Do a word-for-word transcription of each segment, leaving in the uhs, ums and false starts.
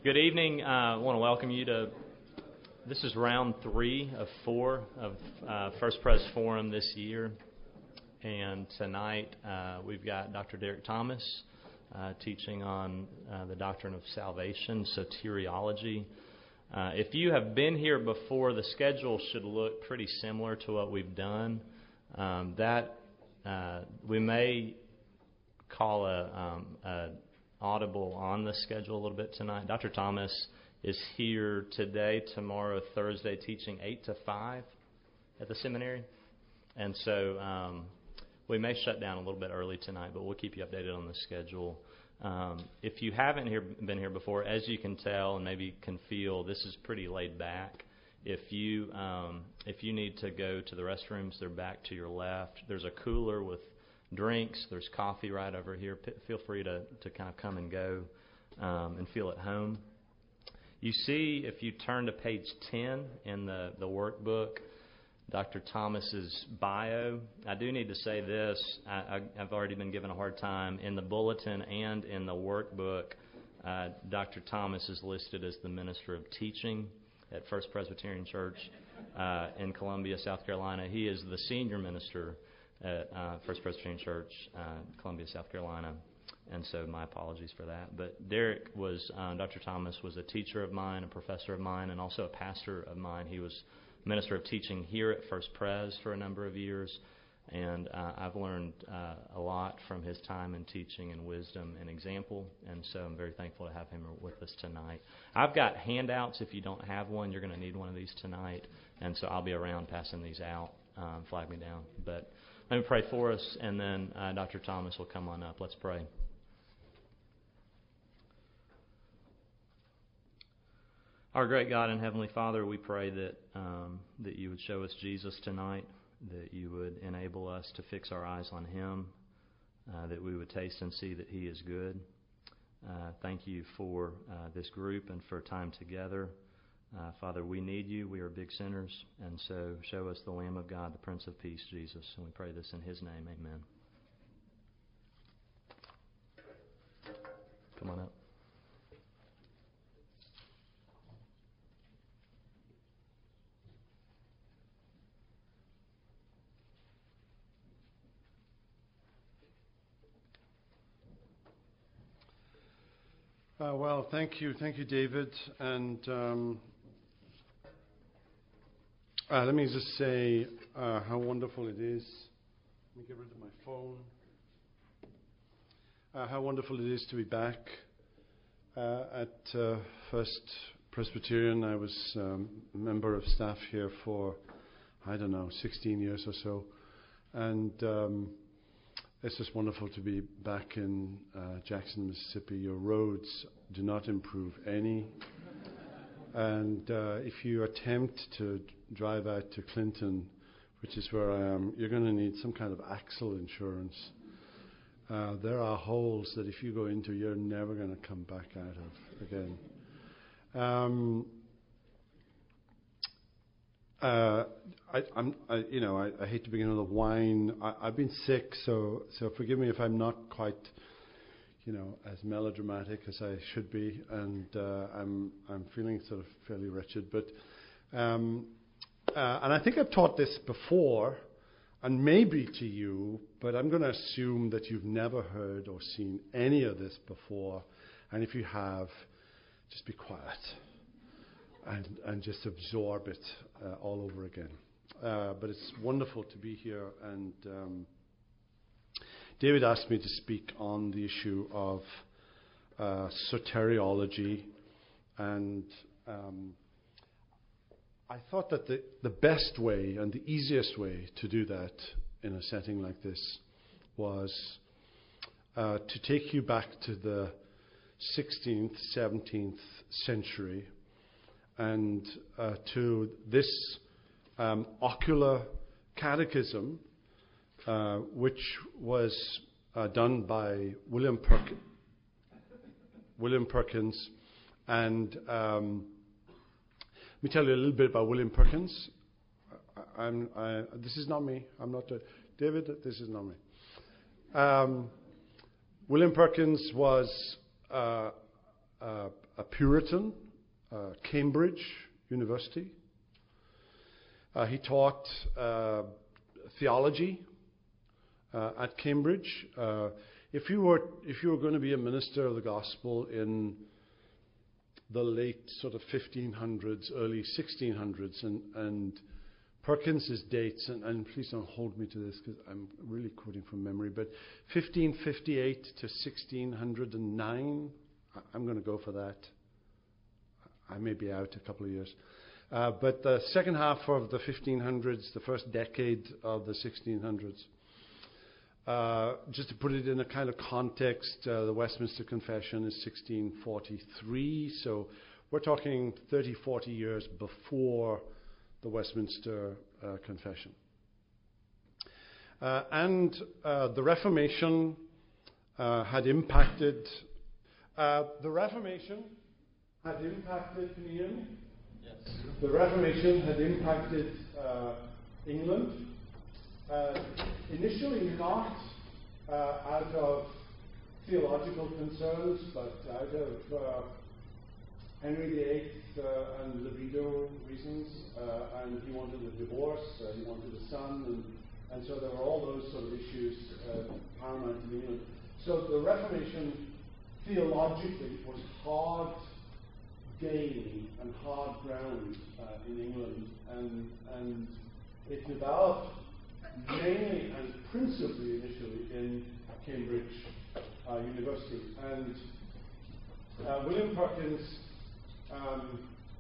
Good evening. Uh, I want to welcome you to, this is round three of four of uh, First Pres Forum this year. And tonight uh, we've got Doctor Derek Thomas uh, teaching on uh, the doctrine of salvation, soteriology. Uh, if you have been here before, the schedule should look pretty similar to what we've done. Um, that uh, we may call a, um, a audible on the schedule a little bit tonight. Doctor Thomas is here today, tomorrow, Thursday, teaching eight to five at the seminary. And so um, we may shut down a little bit early tonight, but we'll keep you updated on the schedule. Um, if you haven't here, been here before, as you can tell and maybe can feel, this is pretty laid back. If you um, if you need to go to the restrooms, they're back to your left. There's a cooler with drinks. There's coffee right over here. P- feel free to, to kind of come and go um, and feel at home. You see, if you turn to page ten in the, the workbook, Doctor Thomas's bio. I do need to say this. I, I, I've already been given a hard time. In the bulletin and in the workbook, uh, Doctor Thomas is listed as the Minister of Teaching at First Presbyterian Church uh, in Columbia, South Carolina. He is the senior minister at uh, First Presbyterian Church, uh, Columbia, South Carolina, and so my apologies for that. But Derek was, uh, Doctor Thomas was a teacher of mine, a professor of mine, and also a pastor of mine. He was minister of teaching here at First Pres for a number of years, and uh, I've learned uh, a lot from his time in teaching and wisdom and example, and so I'm very thankful to have him with us tonight. I've got handouts. If you don't have one, you're going to need one of these tonight, and so I'll be around passing these out. Um, flag me down. But let me pray for us, and then uh, Doctor Thomas will come on up. Let's pray. Our great God and Heavenly Father, we pray that um, that you would show us Jesus tonight, that you would enable us to fix our eyes on Him, uh, that we would taste and see that He is good. Uh, thank you for uh, this group and for time together. Uh, Father, we need you. We are big sinners, and so show us the Lamb of God, the Prince of Peace, Jesus. And we pray this in His name. Amen. Come on up. Uh, well, thank you. Thank you, David. And um, uh, let me just say uh, how wonderful it is. Let me get rid of my phone. Uh, how wonderful it is to be back uh, at uh, First Presbyterian. I was um, a member of staff here for, I don't know, sixteen years or so. And um, it's just wonderful to be back in uh, Jackson, Mississippi. Your roads do not improve any. And uh, if you attempt to drive out to Clinton, which is where I am, you're going to need some kind of axle insurance. Uh, there are holes that if you go into, you're never going to come back out of again. Um, Uh, I, I'm, I, you know, I, I hate to begin with a whine. I, I've been sick, so so forgive me if I'm not quite, you know, as melodramatic as I should be, and uh, I'm I'm feeling sort of fairly wretched. But um, uh, and I think I've taught this before, and maybe to you, but I'm going to assume that you've never heard or seen any of this before, and if you have, just be quiet. And, and just absorb it uh, all over again. Uh, but it's wonderful to be here. And um, David asked me to speak on the issue of uh, soteriology. And um, I thought that the, the best way and the easiest way to do that in a setting like this was uh, to take you back to the sixteenth, seventeenth century, and uh, to this um, ocular catechism, uh, which was uh, done by William, Perk- William Perkins. And um, let me tell you a little bit about William Perkins. I, I'm, I, this is not me. I'm not uh, David. This is not me. Um, William Perkins was uh, uh, a Puritan, uh, Cambridge University. Uh, he taught uh, theology uh, at Cambridge. Uh, if you were if you were going to be a minister of the gospel in the late sort of fifteen hundreds, early sixteen hundreds, and, and Perkins's dates, and, and please don't hold me to this because I'm really quoting from memory, but fifteen fifty-eight to sixteen oh nine, I'm going to go for that. I may be out a couple of years. Uh, but the second half of the fifteen hundreds, the first decade of the sixteen hundreds, uh, just to put it in a kind of context, uh, the Westminster Confession is sixteen forty-three, so we're talking thirty, forty years before the Westminster uh, Confession. Uh, and uh, the Reformation uh, had impacted, uh, the Reformation had impacted, can you hear me? Yes. The Reformation had impacted uh, England, uh, initially not uh, out of theological concerns, but out of uh, Henry the Eighth uh, and libido reasons, uh, and he wanted a divorce, uh, he wanted a son, and, and so there were all those sort of issues uh, paramount in England. So the Reformation theologically was hard gain and hard ground uh, in England, and, and it developed mainly and principally initially in Cambridge uh, University. And uh, William Perkins, um,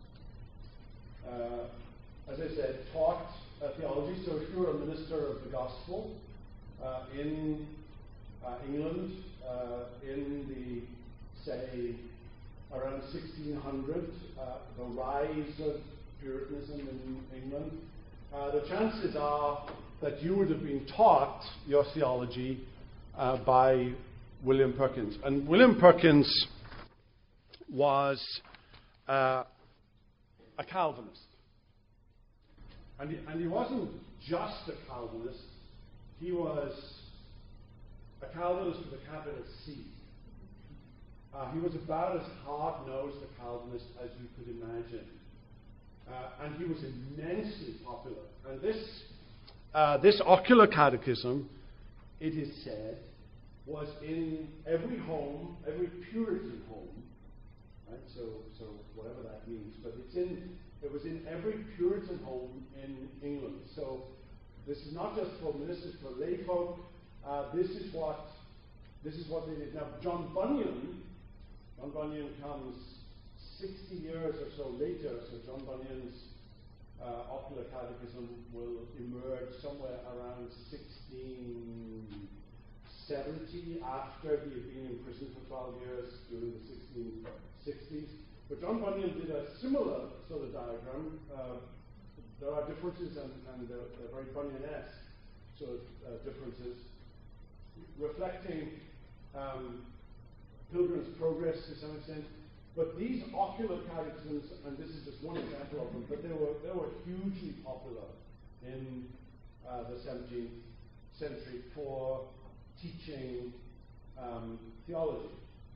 uh, as I said, taught uh, theology. So if you were a minister of the gospel uh, in uh, England uh, in the, say, around sixteen hundred, uh, the rise of Puritanism in England, uh, the chances are that you would have been taught your theology uh, by William Perkins. And William Perkins was uh, a Calvinist. And he, and he wasn't just a Calvinist, he was a Calvinist with a capital C. Uh, he was about as hard-nosed a Calvinist as you could imagine. Uh, and he was immensely popular. And this, uh, this ocular catechism, it is said, was in every home, every Puritan home, right? So, so whatever that means. But it's in, it was in every Puritan home in England. So this is not just for ministers, for lay folk. Uh, this is what, this is what they did. Now, John Bunyan, John Bunyan comes sixty years or so later, so John Bunyan's uh, ocular catechism will emerge somewhere around sixteen seventy, after he had been in prison for twelve years during the sixteen sixties. But John Bunyan did a similar sort of diagram. Uh, there are differences, and, and they're, they're very Bunyan-esque sort of uh, differences, reflecting um, Pilgrim's Progress to some extent. But these ocular catechisms, and this is just one example of them, but they were, they were hugely popular in uh, the seventeenth century for teaching um, theology.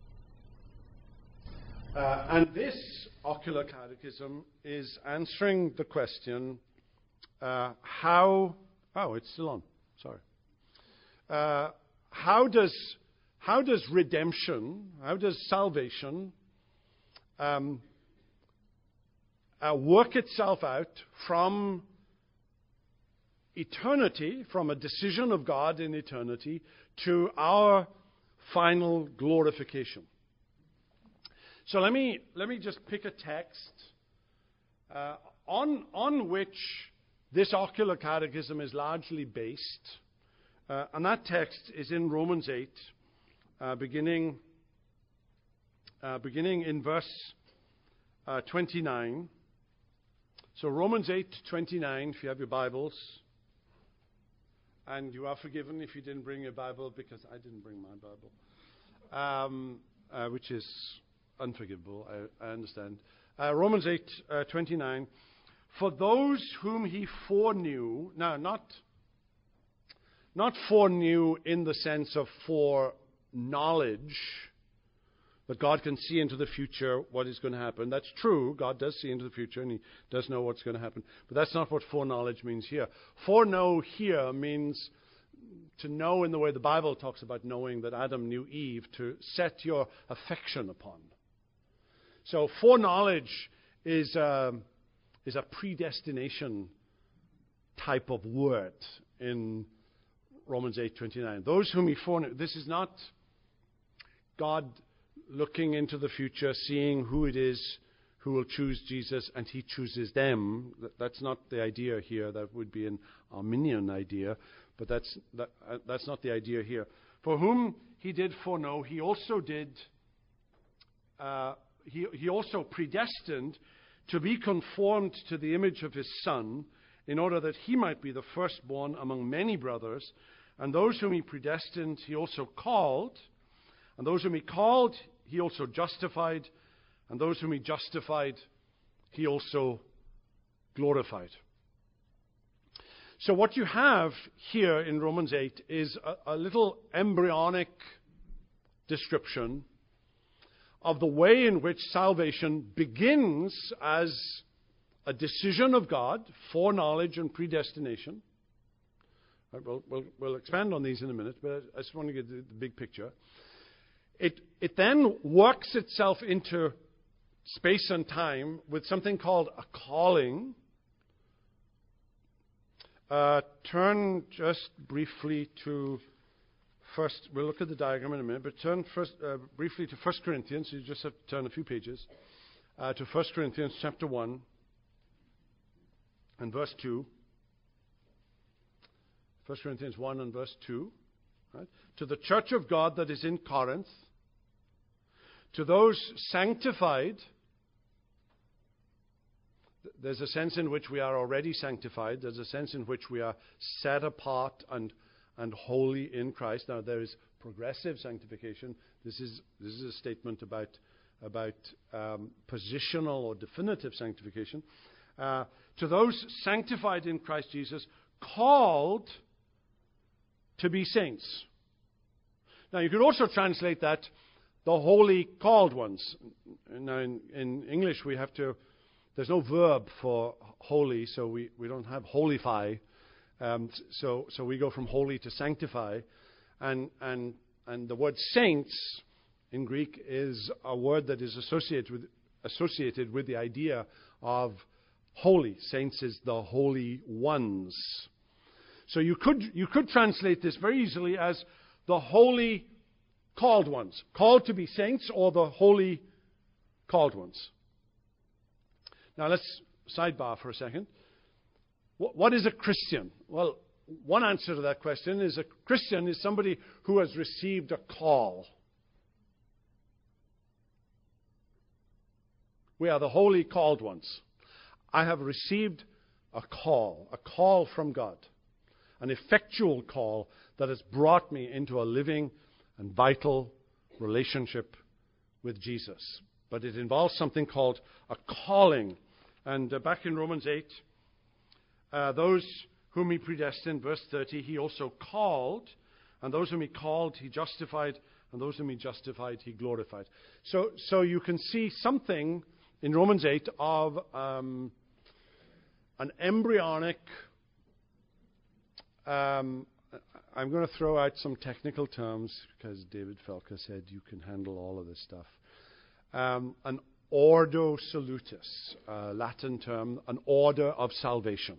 Uh, and this ocular catechism is answering the question, uh, how, oh, it's still on, sorry. Uh, how does, how does redemption, how does salvation um, uh, work itself out from eternity, from a decision of God in eternity, to our final glorification? So let me let me just pick a text uh, on on which this ocular catechism is largely based, uh, and that text is in Romans eight, uh, beginning uh, beginning in verse uh, twenty-nine. So Romans eight twenty-nine, if you have your Bibles. And you are forgiven if you didn't bring your Bible, because I didn't bring my Bible, um, uh, which is unforgivable, I, I understand. Uh, Romans eight twenty-nine. For those whom he foreknew, now not, not foreknew in the sense of foreknowledge, But God can see into the future what is going to happen. That's true. God does see into the future, and he does know what's going to happen. But that's not what foreknowledge means here. Foreknow here means to know in the way the Bible talks about knowing, that Adam knew Eve, to set your affection upon. So foreknowledge is, um, is a predestination type of word in Romans eight twenty-nine. Those whom he foreknew. This is not God looking into the future, seeing who it is who will choose Jesus, and he chooses them. That's not the idea here. That would be an Arminian idea, but that's that, uh, that's not the idea here. For whom he did foreknow, he also did. Uh, he he also predestined to be conformed to the image of his Son, in order that he might be the firstborn among many brothers. And those whom he predestined, he also called. And those whom he called, he also justified. And those whom he justified, he also glorified. So what you have here in Romans eight is a, a little embryonic description of the way in which salvation begins as a decision of God, foreknowledge and predestination. Right, we'll, we'll, we'll expand on these in a minute, but I just want to get the, the big picture. It, it then works itself into space and time with something called a calling. Uh, turn just briefly to first, we'll look at the diagram in a minute, but turn first uh, briefly to First Corinthians. You just have to turn a few pages uh, to First Corinthians chapter one and verse two. First Corinthians one and verse two. Right? To the church of God that is in Corinth, to those sanctified. There's a sense in which we are already sanctified. There's a sense in which we are set apart and and holy in Christ. Now, there is progressive sanctification. This is this is a statement about about um, positional or definitive sanctification. Uh, to those sanctified in Christ Jesus, called to be saints. Now, you could also translate that the holy called ones. Now, in, in English, we have to. There's no verb for holy, so we, we don't have holify. Um, so so we go from holy to sanctify, and and and the word saints in Greek is a word that is associated with associated with the idea of holy. Saints is the holy ones. So you could you could translate this very easily as the holy called ones, called to be saints, or the holy called ones. Now let's sidebar for a second. What, what is a Christian? Well, one answer to that question is a Christian is somebody who has received a call. We are the holy called ones. I have received a call, a call from God, an effectual call that has brought me into a living and vital relationship with Jesus. But it involves something called a calling. And uh, back in Romans eight, uh, those whom he predestined, verse thirty, he also called. And those whom he called, he justified. And those whom he justified, he glorified. So, so you can see something in Romans eight of um, an embryonic. Um, I'm going to throw out some technical terms because David Felker said you can handle all of this stuff. Um, an ordo salutis, a Latin term, an order of salvation.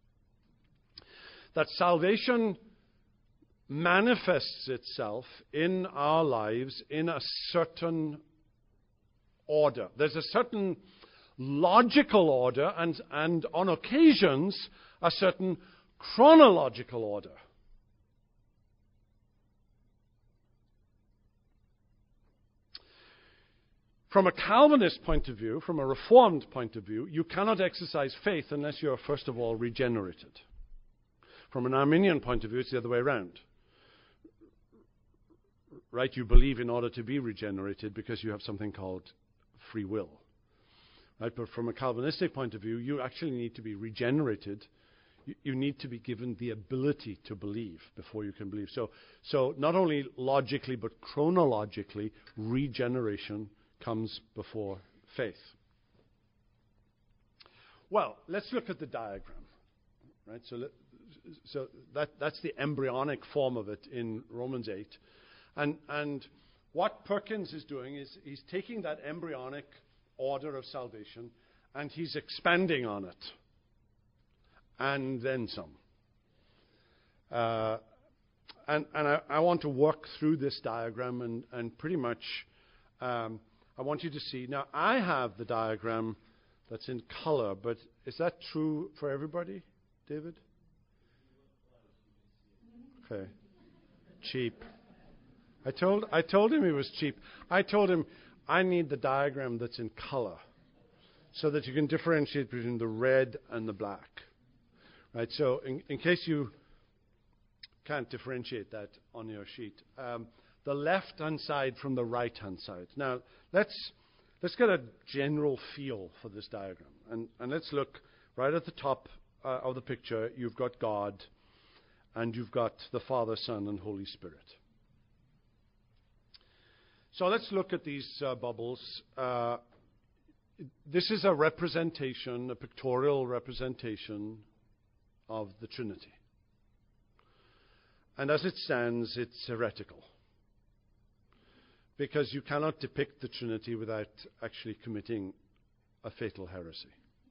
That salvation manifests itself in our lives in a certain order. There's a certain logical order and, and on occasions, a certain chronological order. From a Calvinist point of view, from a Reformed point of view, you cannot exercise faith unless you are first of all regenerated. From an Arminian point of view, it's the other way around. Right? You believe in order to be regenerated because you have something called free will. Right? But from a Calvinistic point of view, you actually need to be regenerated you, you need to be given the ability to believe before you can believe. So, so not only logically but chronologically, regeneration comes before faith. Well, let's look at the diagram, right? So, let, so that that's the embryonic form of it in Romans eight, and and what Perkins is doing is he's taking that embryonic order of salvation and he's expanding on it, and then some. Uh, and and I, I want to work through this diagram and and pretty much um, I want you to see. Now I have the diagram that's in color, but is that true for everybody, David? Okay. Cheap. I told I told him he was cheap. I told him I need the diagram that's in color so that you can differentiate between the red and the black. Right? So in, in case you can't differentiate that on your sheet, um, the left-hand side from the right-hand side. Now, let's let's get a general feel for this diagram. And, and let's look right at the top uh, of the picture. You've got God, and you've got the Father, Son, and Holy Spirit. So let's look at these uh, bubbles. Uh, this is a representation, a pictorial representation of the Trinity. And as it stands, it's heretical, because you cannot depict the Trinity without actually committing a fatal heresy.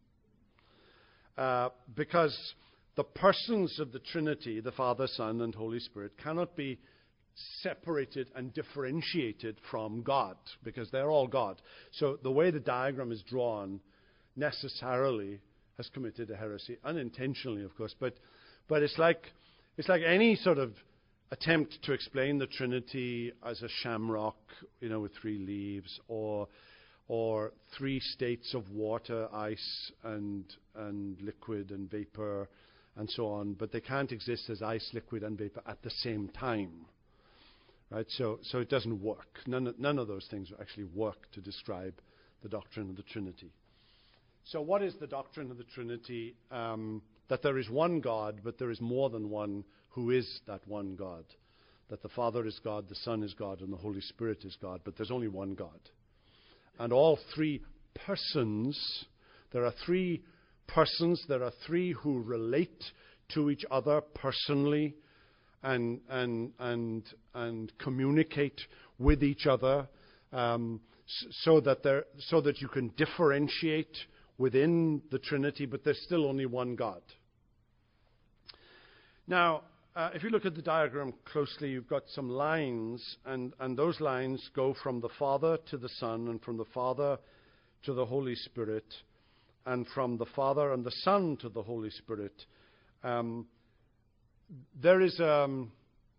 Uh, because the persons of the Trinity, the Father, Son, and Holy Spirit, cannot be separated and differentiated from God, because they're all God. So the way the diagram is drawn necessarily has committed a heresy, unintentionally, of course. But but it's like it's like any sort of attempt to explain the Trinity as a shamrock, you know, with three leaves, or or three states of water, ice, and and liquid and vapor, and so on. But they can't exist as ice, liquid, and vapor at the same time. Right, so so it doesn't work. None none of those things actually work to describe the doctrine of the Trinity. So what is the doctrine of the Trinity? Um, that there is one God, but there is more than one who is that one God. That the Father is God, the Son is God, and the Holy Spirit is God, but there's only one God. And all three persons, there are three persons, there are three who relate to each other personally, and and and and communicate with each other, um, so that there so that you can differentiate within the Trinity, but there's still only one God. Now, uh, if you look at the diagram closely, you've got some lines, and and those lines go from the Father to the Son, and from the Father to the Holy Spirit, and from the Father and the Son to the Holy Spirit. Um, There is um,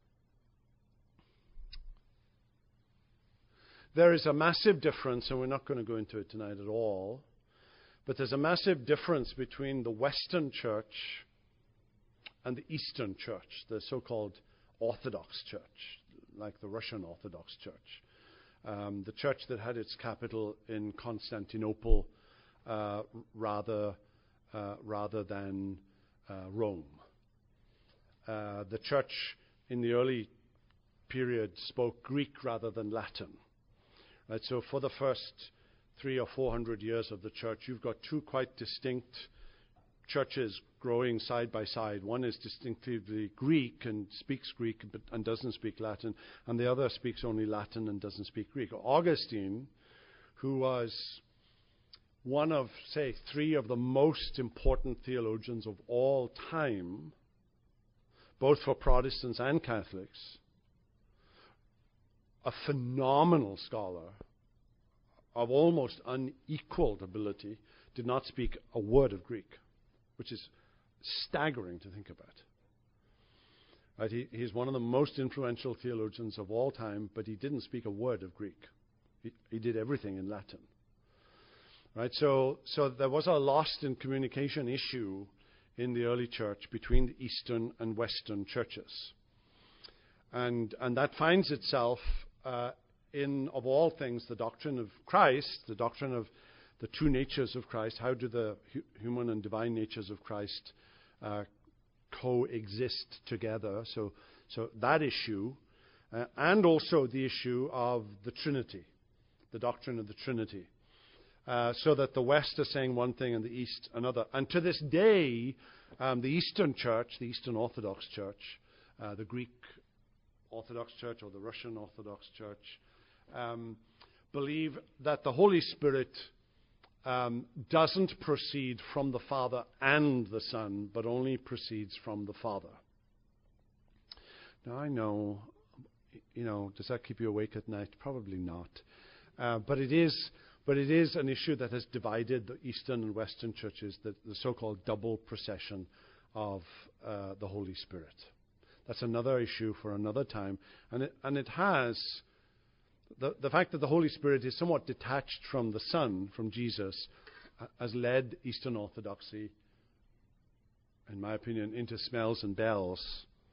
there is a massive difference, and we're not going to go into it tonight at all, but there's a massive difference between the Western Church and the Eastern Church, the so-called Orthodox Church, like the Russian Orthodox Church, um, the church that had its capital in Constantinople uh, rather uh, rather than uh, Rome. Uh, the church in the early period spoke Greek rather than Latin. Right, so for the first three or four hundred years of the church, you've got two quite distinct churches growing side by side. One is distinctively Greek and speaks Greek but, and doesn't speak Latin, and the other speaks only Latin and doesn't speak Greek. Augustine, who was one of, say, three of the most important theologians of all time, both for Protestants and Catholics, a phenomenal scholar of almost unequaled ability, did not speak a word of Greek, which is staggering to think about. Right? He, he's one of the most influential theologians of all time, but he didn't speak a word of Greek. He, he did everything in Latin. Right? So, so there was a lost in communication issue in the early church between the Eastern and Western churches. And, and that finds itself uh, in, of all things, the doctrine of Christ, the doctrine of the two natures of Christ. How do the hu- human and divine natures of Christ uh, coexist together. So, so that issue, uh, and also the issue of the Trinity, the doctrine of the Trinity. Uh, so that the West is saying one thing and the East another. And to this day, um, the Eastern Church, the Eastern Orthodox Church, uh, the Greek Orthodox Church or the Russian Orthodox Church, um, believe that the Holy Spirit um, doesn't proceed from the Father and the Son, but only proceeds from the Father. Now I know, you know, does that keep you awake at night? Probably not. Uh, but it is... But it is an issue that has divided the Eastern and Western churches, the, the so-called double procession of uh, the Holy Spirit. That's another issue for another time. And it, and it has, the, the fact that the Holy Spirit is somewhat detached from the Son, from Jesus, uh, has led Eastern Orthodoxy, in my opinion, into smells and bells.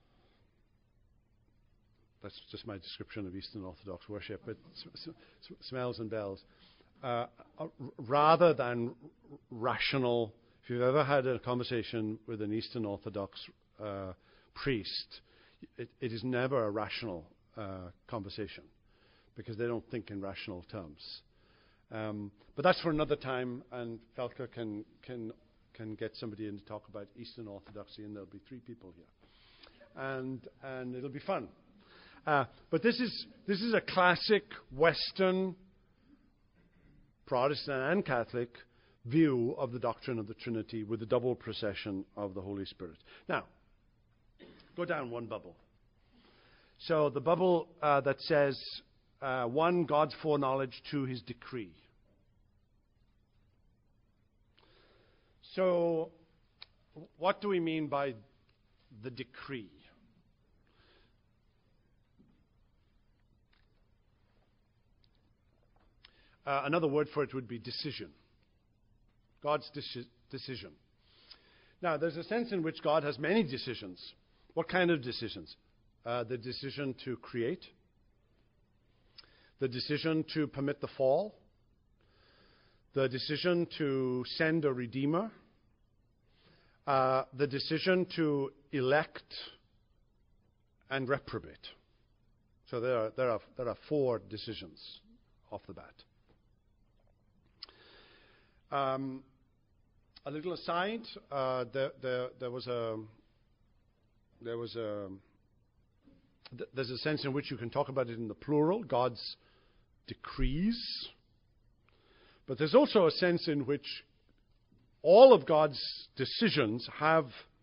That's just my description of Eastern Orthodox worship, but s- s- smells and bells. Uh, uh, rather than r- rational. If you've ever had a conversation with an Eastern Orthodox uh, priest, it, it is never a rational uh, conversation because they don't think in rational terms. Um, but that's for another time, and Felker can can can get somebody in to talk about Eastern Orthodoxy, and there'll be three people here, and and it'll be fun. Uh, but this is this is a classic Western Protestant and Catholic view of the doctrine of the Trinity with the double procession of the Holy Spirit. Now, go down one bubble. So the bubble uh, that says, uh, one, God's foreknowledge, two, his decree. So what do we mean by the decree? Uh, another word for it would be decision. God's deci- decision. Now, there's a sense in which God has many decisions. What kind of decisions? Uh, the decision to create, the decision to permit the fall, the decision to send a redeemer, uh, the decision to elect and reprobate. So there are, there are, there are four decisions off the bat. Um, a little aside, uh, there, there, there was a, there was a, th- there's a sense in which you can talk about it in the plural, God's decrees. But there's also a sense in which all of God's decisions have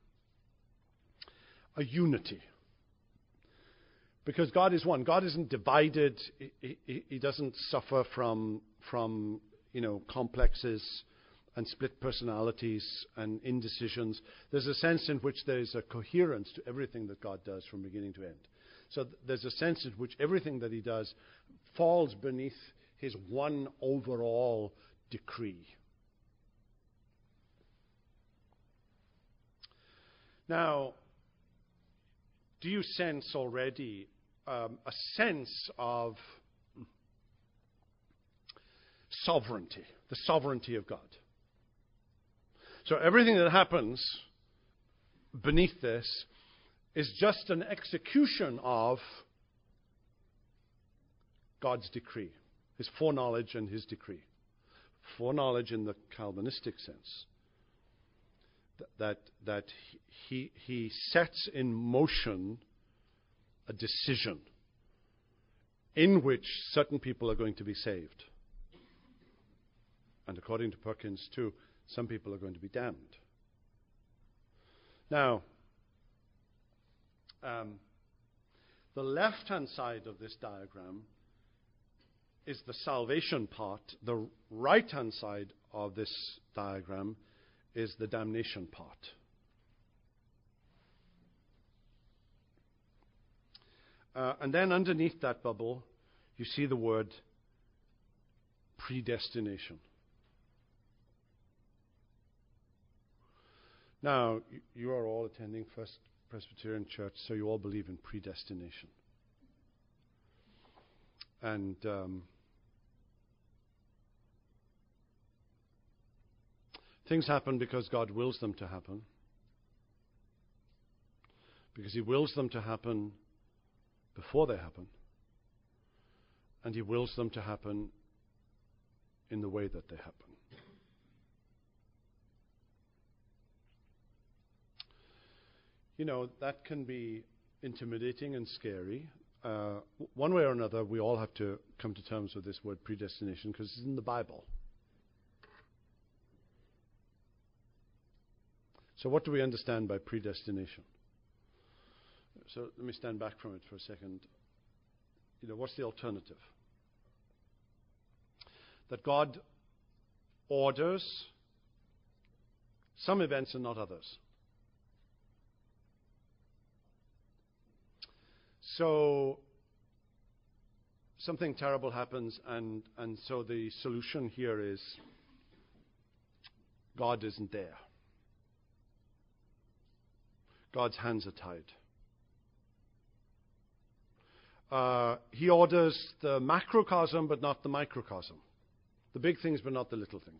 a unity. Because God is one. God isn't divided. He, he, he doesn't suffer from, from you know, complexes and split personalities and indecisions. There's a sense in which there's a coherence to everything that God does from beginning to end. So th- there's a sense in which everything that he does falls beneath his one overall decree. Now, do you sense already um, a sense of sovereignty, the sovereignty of God? So everything that happens beneath this is just an execution of God's decree, his foreknowledge and his decree. Foreknowledge in the Calvinistic sense, th- that that he he sets in motion a decision in which certain people are going to be saved. And according to Perkins too, some people are going to be damned. Now, um, the left-hand side of this diagram is the salvation part. The right-hand side of this diagram is the damnation part. Uh, and then underneath that bubble, you see the word predestination. Now, you, you are all attending First Presbyterian Church, so you all believe in predestination. And um, things happen because God wills them to happen. because he wills them to happen before they happen, and he wills them to happen in the way that they happen. You know, that can be intimidating and scary. Uh, one way or another, we all have to come to terms with this word predestination because it's in the Bible. So what do we understand by predestination? So let me stand back from it for a second. You know, what's the alternative? That God orders some events and not others. So something terrible happens, and, and so the solution here is God isn't there. God's hands are tied. Uh, he orders the macrocosm, but not the microcosm. The big things, but not the little things.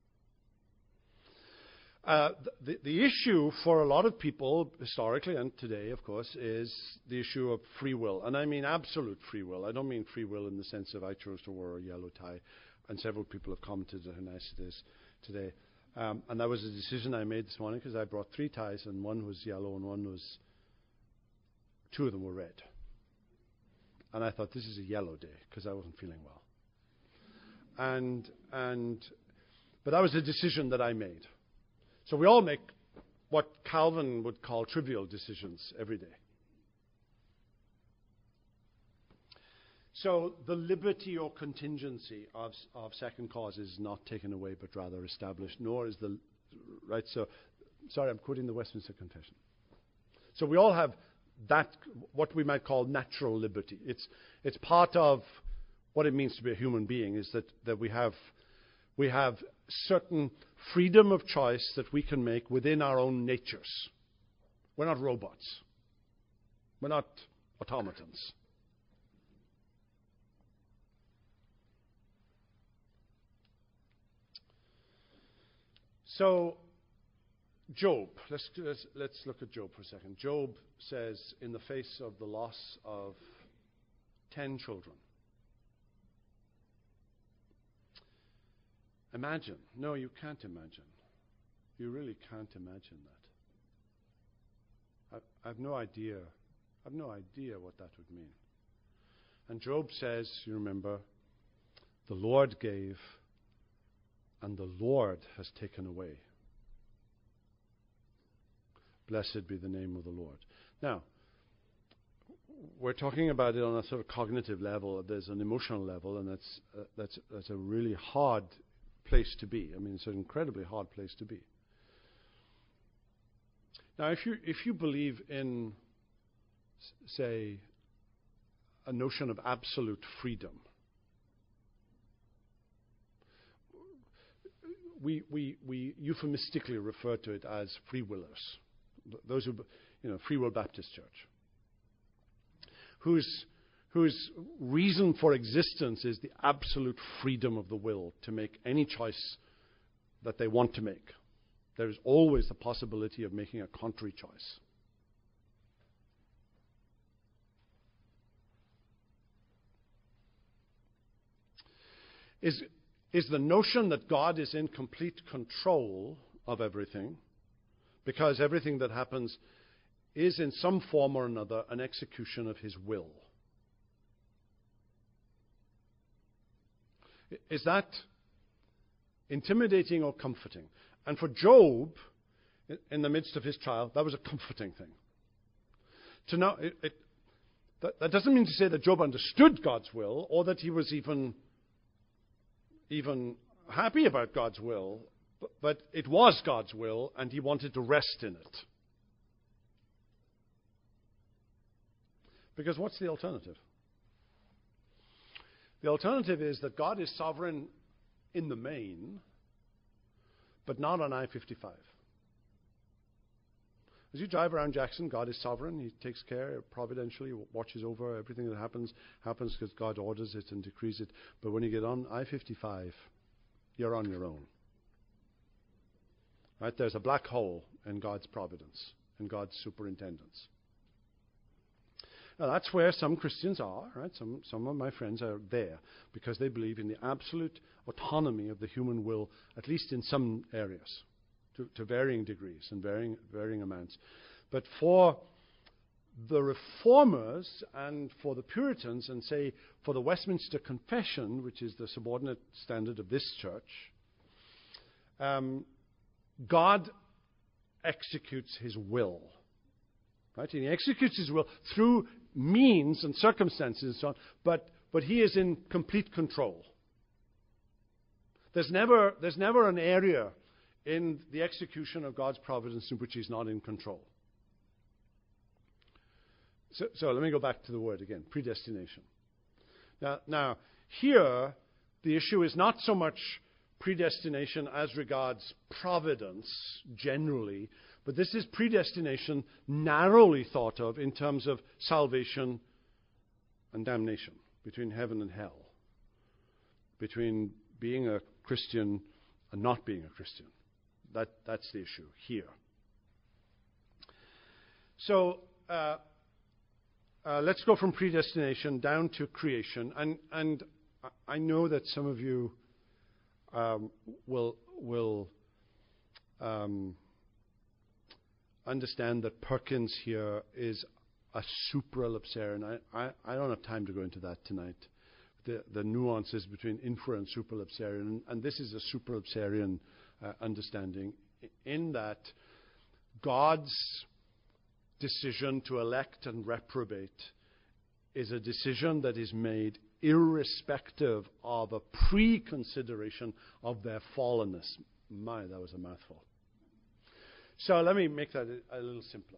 Uh, the, the issue for a lot of people, historically and today, of course, is the issue of free will. And I mean absolute free will. I don't mean free will in the sense of I chose to wear a yellow tie, and several people have commented on how nice it is today. Um, and that was a decision I made this morning because I brought three ties, and one was yellow and one was, two of them were red. And I thought, this is a yellow day because I wasn't feeling well. And, and, but that was a decision that I made. So we all make what Calvin would call trivial decisions every day. So the liberty or contingency of, of second cause is not taken away, but rather established, nor is the, right, so, sorry, I'm quoting the Westminster Confession. So we all have that, what we might call natural liberty. It's, it's part of what it means to be a human being, is that, that we have, we have certain freedom of choice that we can make within our own natures. We're not robots. We're not automatons. So, Job, let's, let's, let's look at Job for a second. Job says, in the face of the loss of ten children, imagine. No, you can't imagine. You really can't imagine that. I, I have no idea. I have no idea what that would mean. And Job says, you remember, the Lord gave, and the Lord has taken away. Blessed be the name of the Lord. Now, we're talking about it on a sort of cognitive level. There's an emotional level, and that's uh, that's that's a really hard place to be. I mean, it's an incredibly hard place to be. Now, if you if you believe in, s- say, a notion of absolute freedom, we we we euphemistically refer to it as free willers. Those who, you know, Free Will Baptist Church, whose whose reason for existence is the absolute freedom of the will to make any choice that they want to make. There is always the possibility of making a contrary choice. Is, is the notion that God is in complete control of everything, because everything that happens is in some form or another an execution of his will. Is that intimidating or comforting? And for Job, in the midst of his trial, that was a comforting thing. To know, it, it, that, that doesn't mean to say that Job understood God's will, or that he was even, even happy about God's will, but, but it was God's will, and he wanted to rest in it. Because what's the alternative? The alternative is that God is sovereign in the main, but not on I fifty-five. As you drive around Jackson, God is sovereign. He takes care providentially, watches over everything that happens, happens because God orders it and decrees it. But when you get on I fifty-five, you're on your own. Right? There's a black hole in God's providence, in God's superintendence. Now, that's where some Christians are, right? Some, some of my friends are there because they believe in the absolute autonomy of the human will, at least in some areas, to, to varying degrees and varying, varying amounts. But for the Reformers and for the Puritans, and say for the Westminster Confession, which is the subordinate standard of this church, um, God executes his will. Right? And he executes his will through means and circumstances and so on, but, but he is in complete control. There's never, there's never an area in the execution of God's providence in which he's not in control. So, so let me go back to the word again, predestination. Now, now, here, the issue is not so much predestination as regards providence generally, but this is predestination narrowly thought of in terms of salvation and damnation, between heaven and hell, between being a Christian and not being a Christian. That, that's the issue here. So uh, uh, let's go from predestination down to creation. And, and I know that some of you um, will, will um, understand that Perkins here is a supralapsarian. I, I, I don't have time to go into that tonight. The, the nuances between infra and supralapsarian, and, and this is a supralapsarian uh, understanding, in that God's decision to elect and reprobate is a decision that is made irrespective of a pre-consideration of their fallenness. My, that was a mouthful. So let me make that a, a little simpler.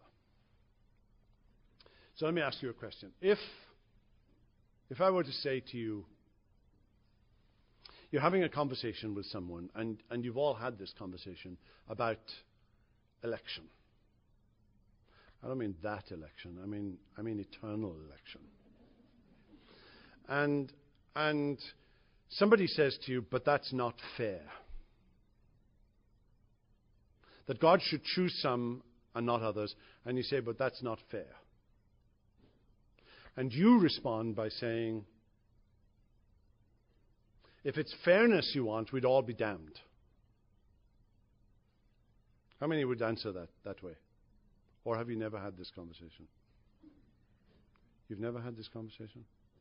So let me ask you a question. If, if I were to say to you, you're having a conversation with someone, and, and you've all had this conversation about election. I don't mean that election. I mean, I mean eternal election. And, and somebody says to you, but that's not fair. That God should choose some and not others. And you say, but that's not fair. And you respond by saying, if it's fairness you want, we'd all be damned. How many would answer that that way? Or have you never had this conversation? You've never had this conversation?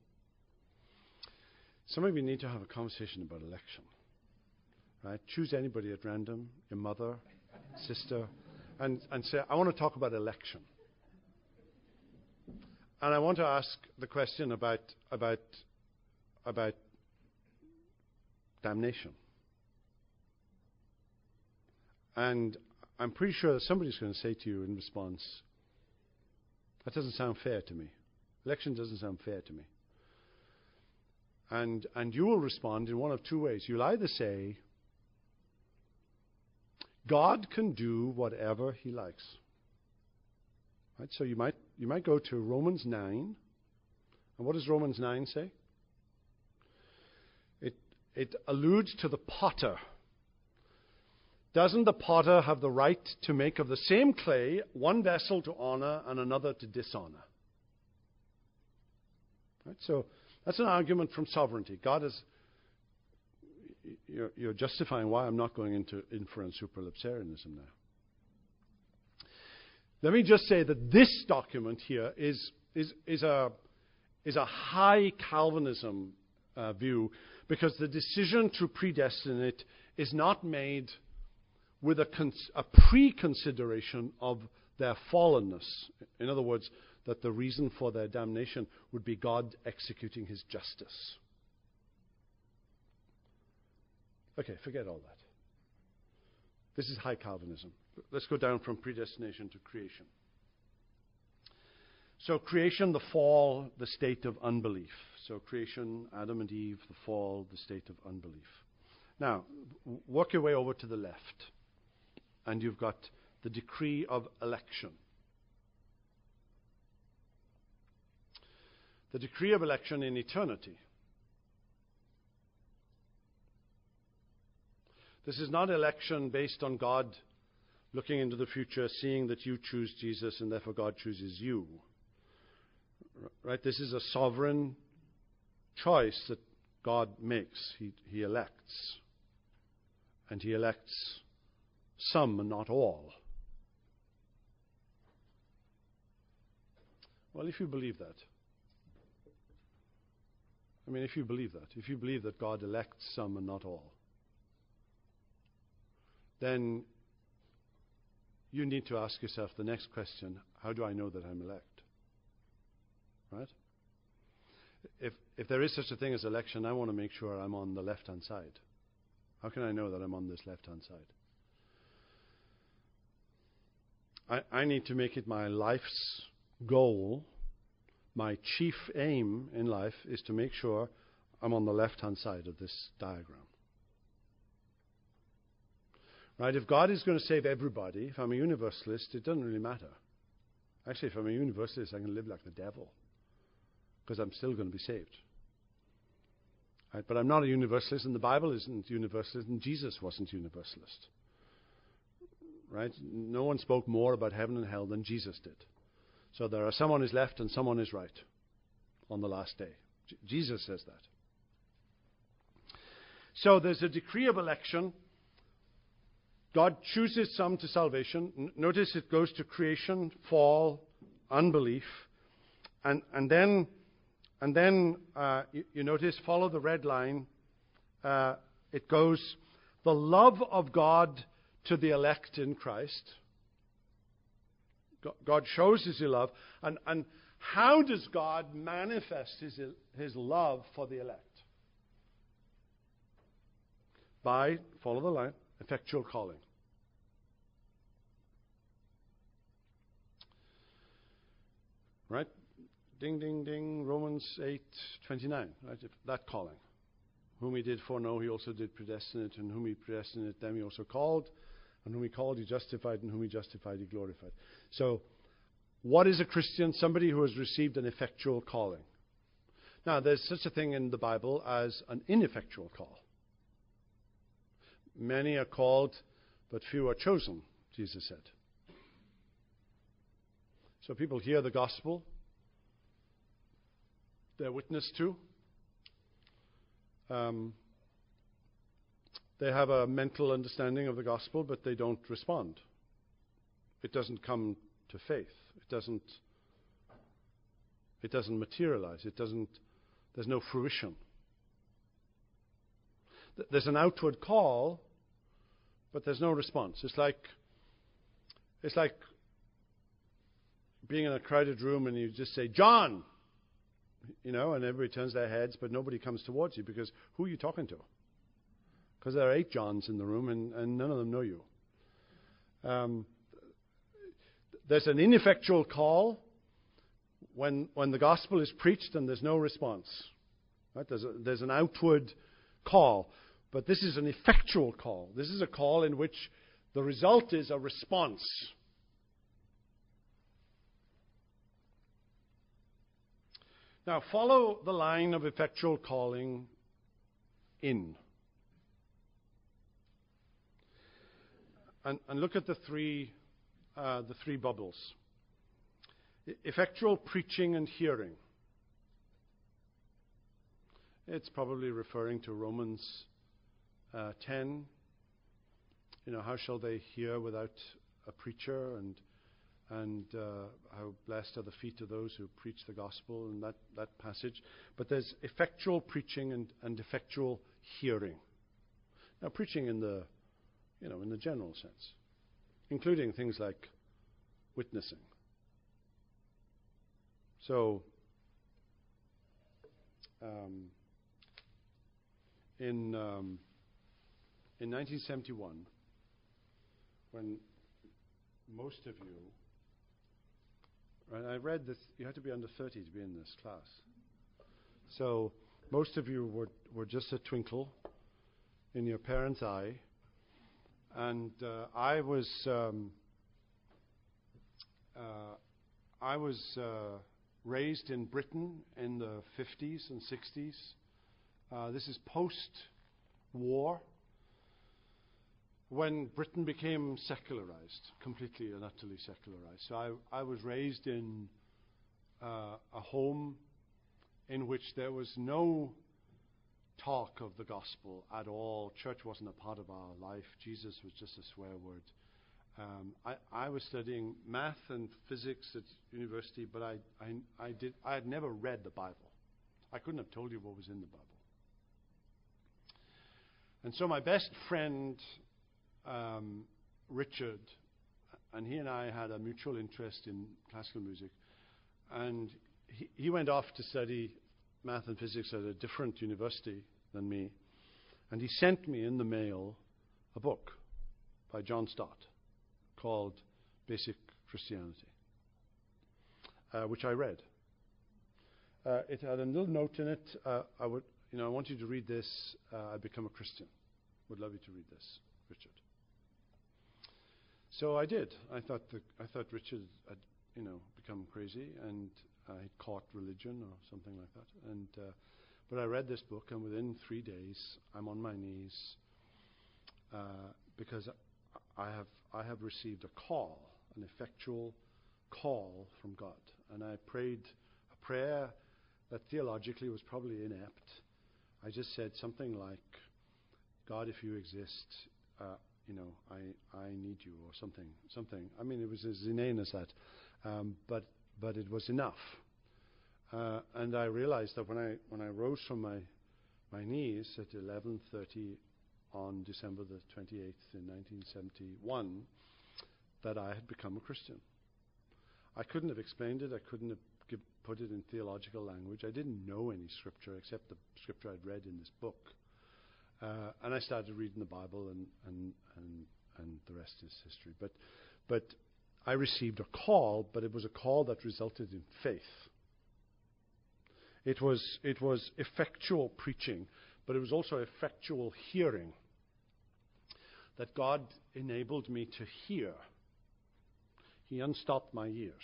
Some of you need to have a conversation about election. Right? Choose anybody at random, your mother, sister, and, and say, I want to talk about election. And I want to ask the question about, about, about damnation. And I'm pretty sure that somebody's going to say to you in response, that doesn't sound fair to me. Election doesn't sound fair to me. And, and you will respond in one of two ways. You'll either say, God can do whatever he likes. Right? So you might, you might go to Romans nine. And what does Romans nine say? It, it alludes to the potter. Doesn't the potter have the right to make of the same clay one vessel to honor and another to dishonor? Right? So that's an argument from sovereignty. God is, you're, you're justifying why I'm not going into infra and supralapsarianism now. Let me just say that this document here is, is, is, a, is a high Calvinism uh, view, because the decision to predestinate is not made with a, cons- a pre-consideration of their fallenness. In other words, that the reason for their damnation would be God executing his justice. Okay, forget all that. This is high Calvinism. Let's go down from predestination to creation. So creation, the fall, the state of unbelief. So creation, Adam and Eve, the fall, the state of unbelief. Now, w- work your way over to the left. And you've got the decree of election. The decree of election in eternity. This is not election based on God looking into the future, seeing that you choose Jesus, and therefore God chooses you. Right? This is a sovereign choice that God makes. He, he elects. And he elects some and not all. Well, if you believe that, I mean, if you believe that, if you believe that God elects some and not all, then you need to ask yourself the next question: how do I know that I'm elect? Right? If if there is such a thing as election, I want to make sure I'm on the left-hand side. How can I know that I'm on this left-hand side? I, I need to make it my life's goal, my chief aim in life is to make sure I'm on the left-hand side of this diagram. Right? If God is going to save everybody, if I'm a universalist, it doesn't really matter. Actually, if I'm a universalist, I can live like the devil, because I'm still going to be saved. Right? But I'm not a universalist, and the Bible isn't universalist, and Jesus wasn't universalist. Right? No one spoke more about heaven and hell than Jesus did. So there are someone is left and someone is right on the last day. J- Jesus says that. So there's a decree of election. God chooses some to salvation. N- notice it goes to creation, fall, unbelief, and and then and then uh, you, you notice, follow the red line. Uh, it goes the love of God to the elect in Christ. God shows his love. And, and how does God manifest his, his love for the elect? By, follow the line, effectual calling. Right? Ding, ding, ding, Romans eight twenty-nine. Right? If that calling. Whom he did foreknow, he also did predestinate, and whom he predestinated, them he also called. And whom he called, he justified, and whom he justified, he glorified. So, what is a Christian? Somebody who has received an effectual calling. Now, there's such a thing in the Bible as an ineffectual call. Many are called, but few are chosen, Jesus said. So people hear the gospel, they're witnessed to. Um, They have a mental understanding of the gospel, but they don't respond. It doesn't come to faith. It doesn't. It doesn't materialize. It doesn't. There's no fruition. Th- there's an outward call, but there's no response. It's like. It's like being in a crowded room and you just say, "John," you know, and everybody turns their heads, but nobody comes towards you because who are you talking to? Because there are eight Johns in the room, and, and none of them know you. Um, there's an ineffectual call when when the gospel is preached and there's no response. Right? There's a, there's an outward call, but this is an effectual call. This is a call in which the result is a response. Now, follow the line of effectual calling in. And, and look at the three, uh, the three bubbles. E- effectual preaching and hearing. It's probably referring to Romans uh, ten. You know, how shall they hear without a preacher? And and uh, how blessed are the feet of those who preach the gospel, and that, that passage. But there's effectual preaching and, and effectual hearing. Now, preaching in the You know, in the general sense, including things like witnessing. So, um, in um, in nineteen seventy-one, when most of you, right, I read this, you had to be under thirty to be in this class. So, most of you were were just a twinkle in your parents' eye. And uh, I was um, uh, I was uh, raised in Britain in the fifties and sixties. Uh, this is post-war, when Britain became secularized, completely and utterly secularized. So I, I was raised in uh, a home in which there was no talk of the gospel at all. Church wasn't a part of our life. Jesus was just a swear word. Um, I, I was studying math and physics at university, but I, I, I, did, I had never read the Bible. I couldn't have told you what was in the Bible. And so my best friend, um, Richard, and he and I had a mutual interest in classical music, and he, he went off to study math and physics at a different university than me, and he sent me in the mail a book by John Stott called Basic Christianity, uh, which I read. Uh, it had a little note in it. Uh, I would, you know, I want you to read this. Uh, I become a Christian. Would love you to read this, Richard. So I did. I thought the, I thought Richard had, you know, become crazy and uh, he'd caught religion or something like that. And uh, but I read this book, and within three days, I'm on my knees uh, because I have I have received a call, an effectual call from God, and I prayed a prayer that theologically was probably inept. I just said something like, "God, if you exist, uh, you know, I I need you," or something, something. I mean, it was as inane as that, um, but but it was enough. Uh, and I realized that when I when I rose from my my knees at eleven thirty on December the twenty-eighth in nineteen seventy-one, that I had become a Christian. I couldn't have explained it. I couldn't have give, put it in theological language. I didn't know any scripture except the scripture I'd read in this book. Uh, and I started reading the Bible, and, and and and the rest is history. But but I received a call, but it was a call that resulted in faith. It was it was effectual preaching, but it was also effectual hearing. That God enabled me to hear. He unstopped my ears.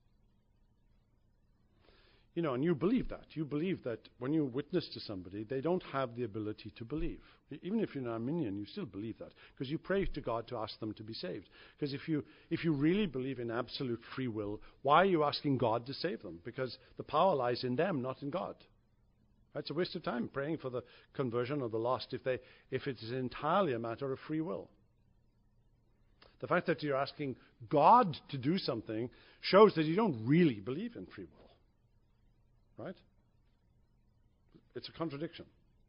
You know, and you believe that. You believe that when you witness to somebody, they don't have the ability to believe. Even if you're an Arminian, you still believe that. Because you pray to God to ask them to be saved. Because if you if you really believe in absolute free will, why are you asking God to save them? Because the power lies in them, not in God. It's a waste of time praying for the conversion of the lost if they if it is entirely a matter of free will. The fact that you're asking God to do something shows that you don't really believe in free will. Right? It's a contradiction.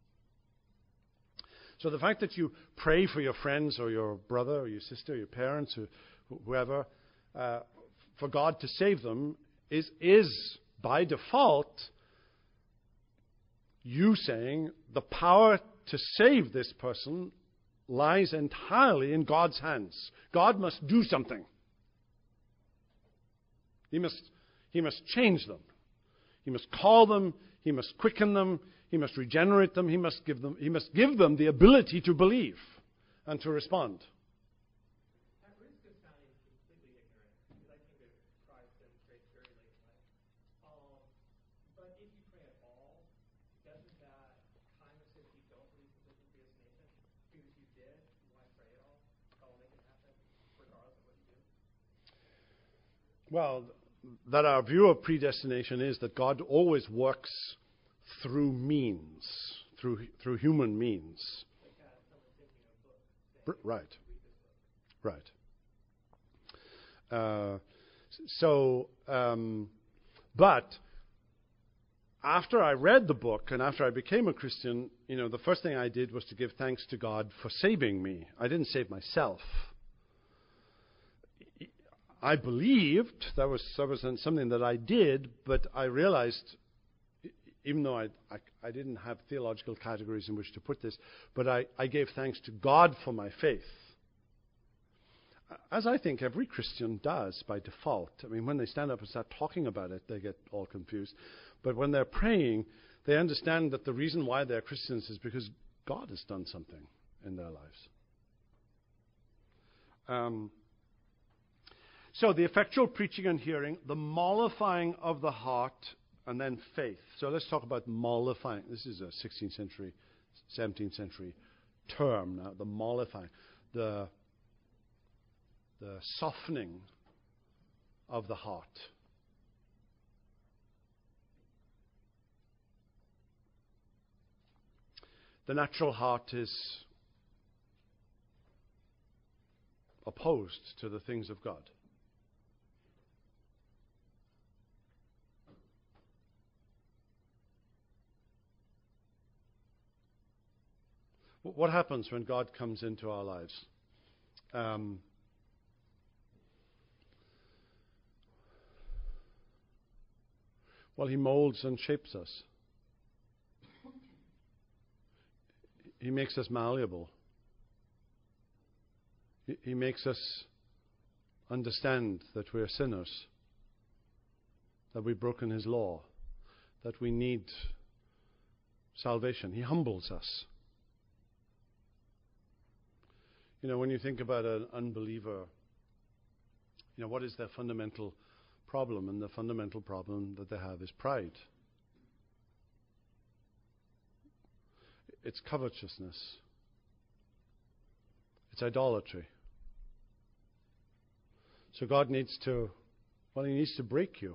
So the fact that you pray for your friends or your brother or your sister or your parents or wh- whoever uh, for God to save them is, is by default you saying the power to save this person lies entirely in God's hands. God must do something. He must, he must change them. He must call them, he must quicken them, he must regenerate them, he must give them, he must give them the ability to believe and to respond. At risk of sounding completely ignorant, because I came to Christ and faith very late in life. Um, but if you pray at all, doesn't that kind of say that you don't believe in biblical predestination? Because if you did, why pray at all? God will make it happen, regardless of what you do. Well, that our view of predestination is that God always works through means, through through human means. Like uh, someone thinking a book. Saying, Right. read this book. Right. Uh, so, um, but after I read the book and after I became a Christian, you know, the first thing I did was to give thanks to God for saving me. I didn't save myself. I believed that was, that was something that I did, but I realized, even though I, I, I didn't have theological categories in which to put this, but I, I gave thanks to God for my faith. As I think every Christian does by default. I mean, when they stand up and start talking about it, they get all confused. But when they're praying, they understand that the reason why they're Christians is because God has done something in their lives. Um, So the effectual preaching and hearing, the mollifying of the heart, and then faith. So let's talk about mollifying. This is a sixteenth century, seventeenth century term now, the mollifying, the, the softening of the heart. the natural heart is opposed to the things of God. What happens when God comes into our lives? Um, well, He molds and shapes us. He makes us malleable. He, he makes us understand that we're sinners, that we've broken His law, that we need salvation. He humbles us. You know, when you think about an unbeliever, you know, what is their fundamental problem? And the fundamental problem that they have is pride. It's covetousness. It's idolatry. So God needs to, well, He needs to break you.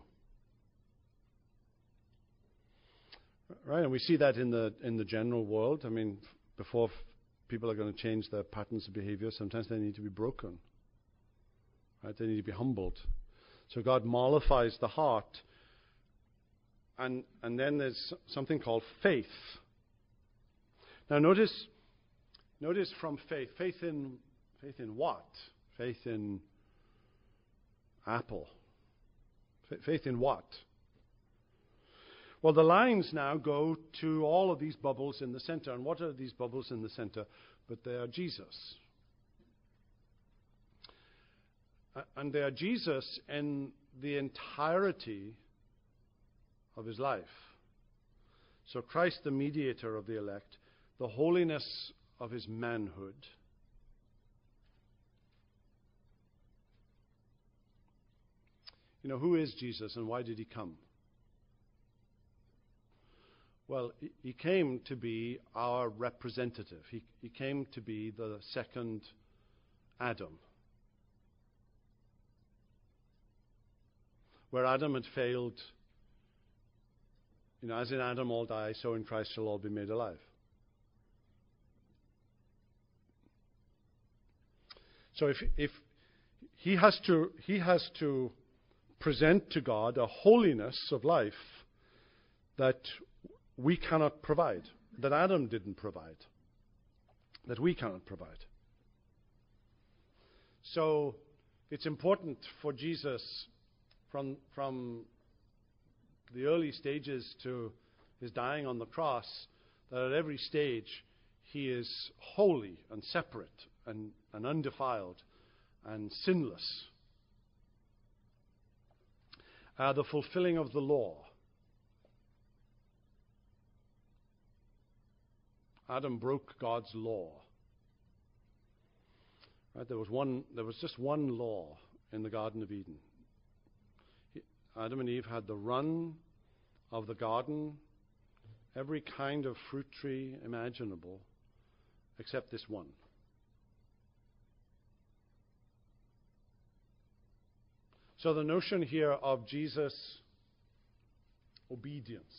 Right, and we see that in the in the general world. I mean, before people are going to change their patterns of behavior, sometimes they need to be broken. Right? They need to be humbled. So God mollifies the heart. And and then there's something called faith. Now notice notice from faith. Faith in faith in what? Faith in Apple. F- faith in what? Well, the lines now go to all of these bubbles in the center. And what are these bubbles in the center? But they are Jesus. Uh, and they are Jesus in the entirety of His life. So Christ, the mediator of the elect, the holiness of His manhood, you know, who is Jesus and why did He come? Well, He came to be our representative. He, he came to be the second Adam. Where Adam had failed, you know, as in Adam all die, so in Christ shall all be made alive. So if if he has to he has to present to God a holiness of life that we cannot provide, that Adam didn't provide, that we cannot provide. So it's important for Jesus from from the early stages to His dying on the cross, that at every stage He is holy and separate and, and undefiled and sinless. Uh, the fulfilling of the law. Adam broke God's law. Right, there was one. There was just one law in the Garden of Eden. He, Adam and Eve had the run of the garden, every kind of fruit tree imaginable, except this one. So the notion here of Jesus' obedience.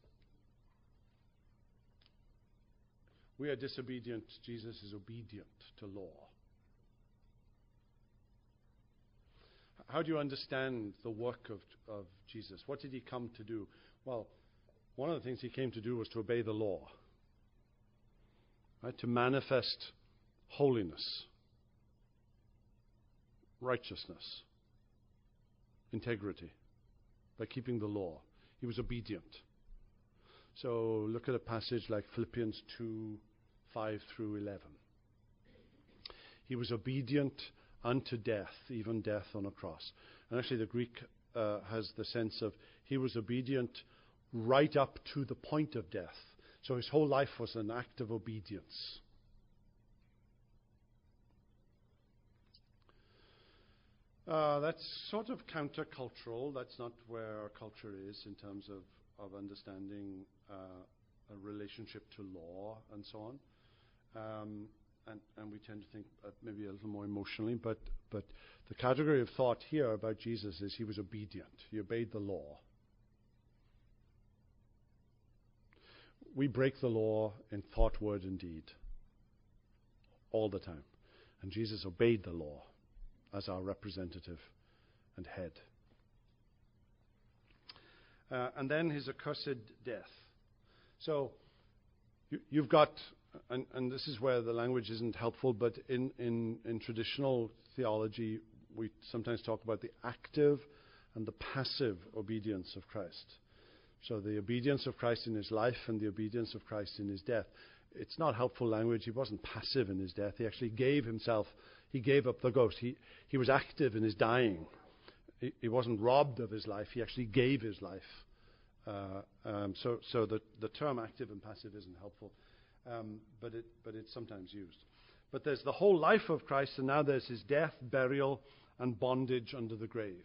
We are disobedient. Jesus is obedient to law. How do you understand the work of, of Jesus? What did He come to do? Well, one of the things He came to do was to obey the law. Right? To manifest holiness, righteousness, integrity, by keeping the law. He was obedient. So look at a passage like Philippians two, five through eleven. He was obedient unto death, even death on a cross. And actually the Greek uh, has the sense of He was obedient right up to the point of death. So His whole life was an act of obedience. Uh, that's sort of countercultural. That's not where our culture is in terms of, of understanding uh, a relationship to law and so on. Um, and, and we tend to think uh, maybe a little more emotionally, but, but the category of thought here about Jesus is He was obedient. He obeyed the law. we break the law in thought, word, and deed all the time. And Jesus obeyed the law as our representative and head. Uh, and then his accursed death. So you, you've got, and, and this is where the language isn't helpful, but in, in, in traditional theology, we sometimes talk about the active and the passive obedience of Christ. So the obedience of Christ in his life and the obedience of Christ in his death. It's not helpful language. He wasn't passive in his death. He actually gave himself, he gave up the ghost. He, he was active in his dying. He, he wasn't robbed of his life. He actually gave his life. Uh, um, so so the, the term active and passive isn't helpful, um, but, it, but it's sometimes used. But there's the whole life of Christ, and now there's his death, burial, and bondage under the grave.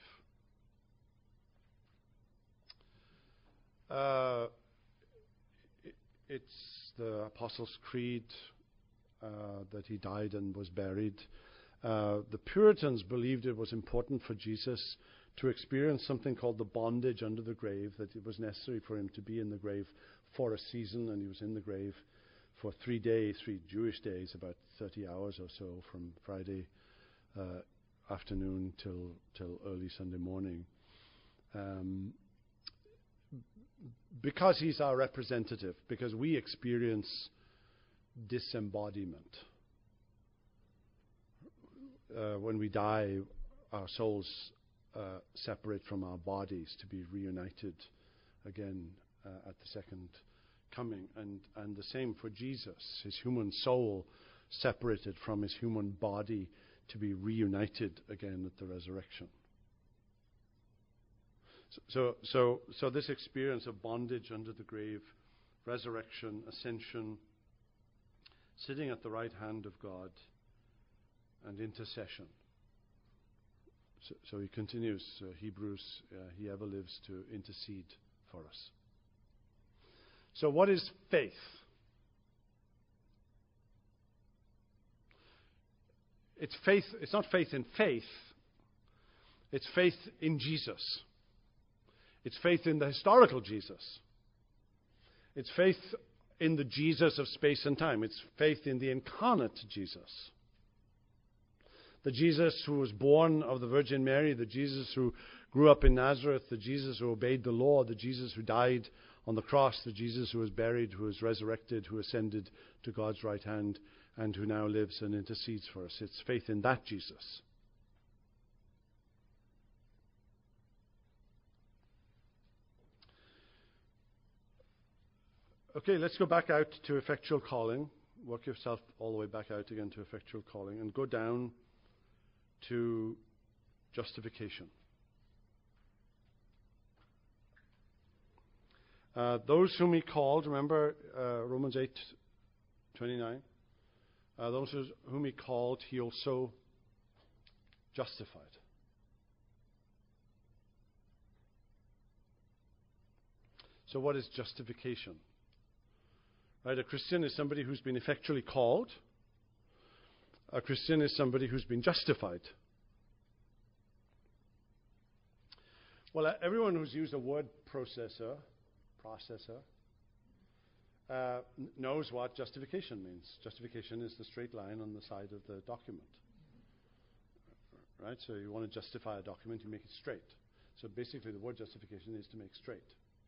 Uh, it, it's the Apostles' Creed uh, that he died and was buried. Uh, the Puritans believed it was important for Jesus to experience something called the bondage under the grave, that it was necessary for him to be in the grave for a season, and he was in the grave for three days, three Jewish days, about thirty hours or so, from Friday uh, afternoon till till early Sunday morning. Um, because he's our representative, because we experience disembodiment. Uh, when we die, our souls uh, separate from our bodies to be reunited again uh, at the second coming. And, and the same for Jesus, his human soul separated from his human body to be reunited again at the resurrection. So, so, so this experience of bondage under the grave, resurrection, ascension, sitting at the right hand of God, and intercession. So, so he continues, uh, Hebrews, uh, he ever lives to intercede for us. So what is faith? It's faith, it's not faith in faith, it's faith in Jesus. It's faith in the historical Jesus. It's faith in the Jesus of space and time. It's faith in the incarnate Jesus. The Jesus who was born of the Virgin Mary, the Jesus who grew up in Nazareth, the Jesus who obeyed the law, the Jesus who died on the cross, the Jesus who was buried, who was resurrected, who ascended to God's right hand, and who now lives and intercedes for us. It's faith in that Jesus. Okay, let's go back out to effectual calling. Work yourself all the way back out again to effectual calling, and go down to justification. Uh, those whom he called, remember uh, Romans eight twenty-nine. Uh, those whom he called, he also justified. So, what is justification? Right, a Christian is somebody who's been effectually called. A Christian is somebody who's been justified. Well, uh, everyone who's used a word processor, processor, uh, n- knows what justification means. Justification is the straight line on the side of the document. Right, so you want to justify a document, you make it straight. So basically the word justification is to make straight.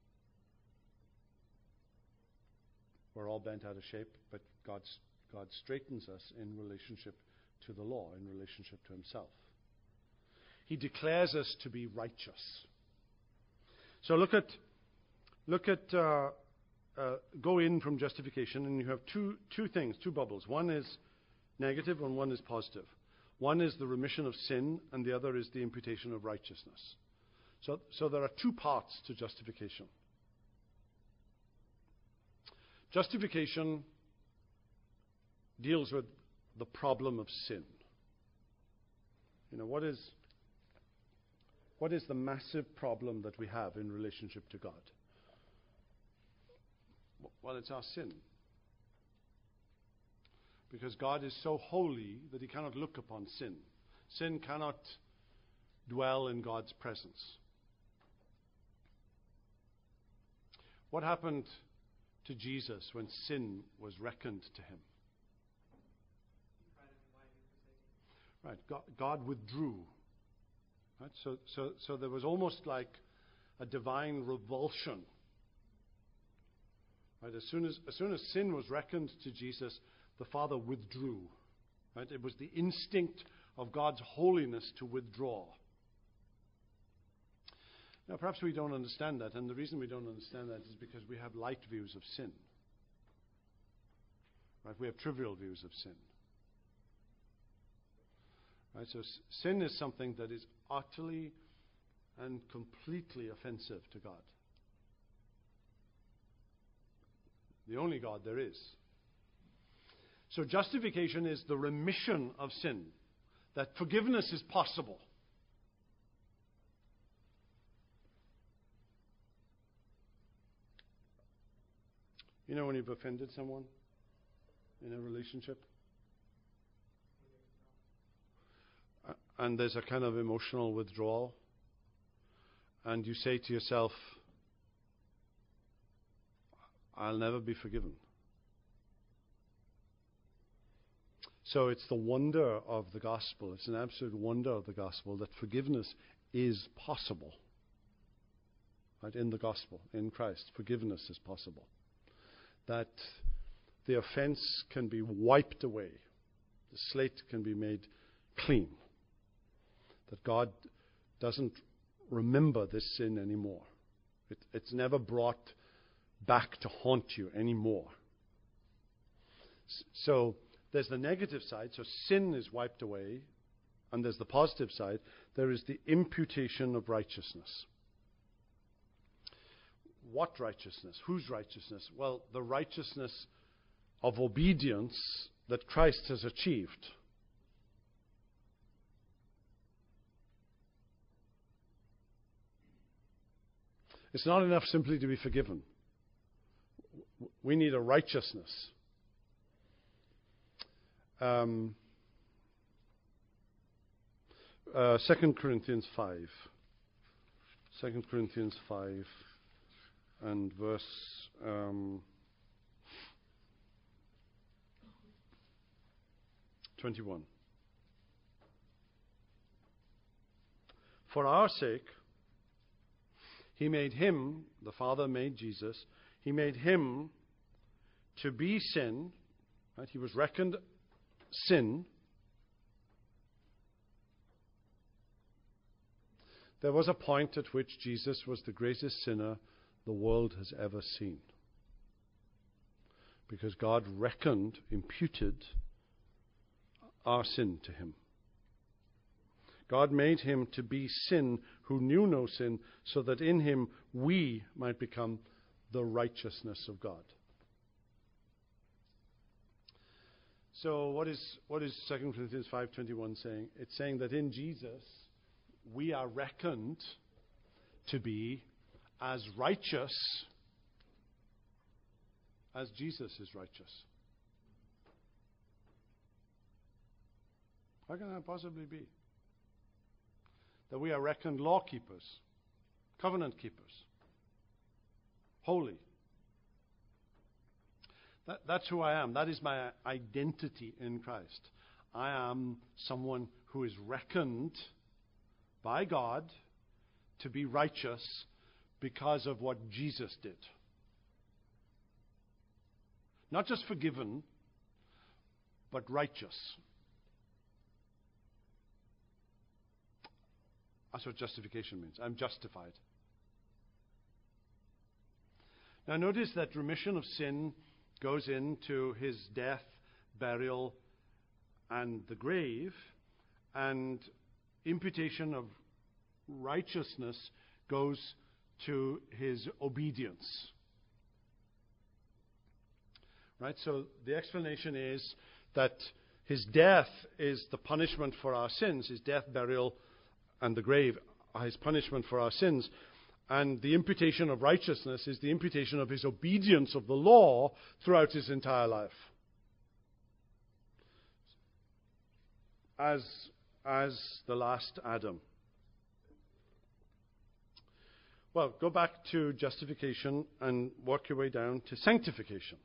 We're all bent out of shape, but God's, God straightens us in relationship to the law, in relationship to himself. He declares us to be righteous. So look at, look at, uh, uh, go in from justification, and you have two, two things, two bubbles. One is negative and one is positive. One is the remission of sin, and the other is the imputation of righteousness. So, so there are two parts to justification. Justification deals with the problem of sin. You know, what is, what is the massive problem that we have in relationship to God? Well, it's our sin. Because God is so holy that he cannot look upon sin. Sin cannot dwell in God's presence. What happened to Jesus when sin was reckoned to him. Right, God, God withdrew. Right, so, so, so there was almost like a divine revulsion. Right, as soon as, as soon as sin was reckoned to Jesus, the Father withdrew. Right, it was the instinct of God's holiness to withdraw. Now, perhaps we don't understand that, and the reason we don't understand that is because we have light views of sin. Right, we have trivial views of sin. Right, so s- sin is something that is utterly and completely offensive to God. The only God there is. So justification is the remission of sin, that forgiveness is possible. You know when you've offended someone in a relationship? Uh, and there's a kind of emotional withdrawal. And you say to yourself, I'll never be forgiven. So it's the wonder of the gospel. It's an absolute wonder of the gospel that forgiveness is possible. Right? In the gospel, in Christ, forgiveness is possible. That the offense can be wiped away. The slate can be made clean. That God doesn't remember this sin anymore. It, it's never brought back to haunt you anymore. S- so there's the negative side. So sin is wiped away. And there's the positive side. There is the imputation of righteousness. What righteousness? Whose righteousness? Well, the righteousness of obedience that Christ has achieved. It's not enough simply to be forgiven. We need a righteousness. Um, uh, Second Corinthians five. Second Corinthians five. And verse um, twenty-one. For our sake, he made him, the Father made Jesus, he made him to be sin. Right? He was reckoned sin. There was a point at which Jesus was the greatest sinner the world has ever seen. Because God reckoned, imputed our sin to him. God made him to be sin who knew no sin, so that in him we might become the righteousness of God. So what is what is Second Corinthians five twenty-one saying? It's saying that in Jesus we are reckoned to be as righteous as Jesus is righteous. How can that possibly be? That we are reckoned law keepers, covenant keepers, holy. That, that's who I am. That is my identity in Christ. I am someone who is reckoned by God to be righteous because of what Jesus did. Not just forgiven, but righteous. That's what justification means. I'm justified. Now notice that remission of sin goes into his death, burial, and the grave, and imputation of righteousness goes to his obedience. Right? So the explanation is that his death is the punishment for our sins. His death, burial, and the grave are his punishment for our sins. And the imputation of righteousness is the imputation of his obedience of the law throughout his entire life. As, as the last Adam. Well, go back to justification and work your way down to sanctification.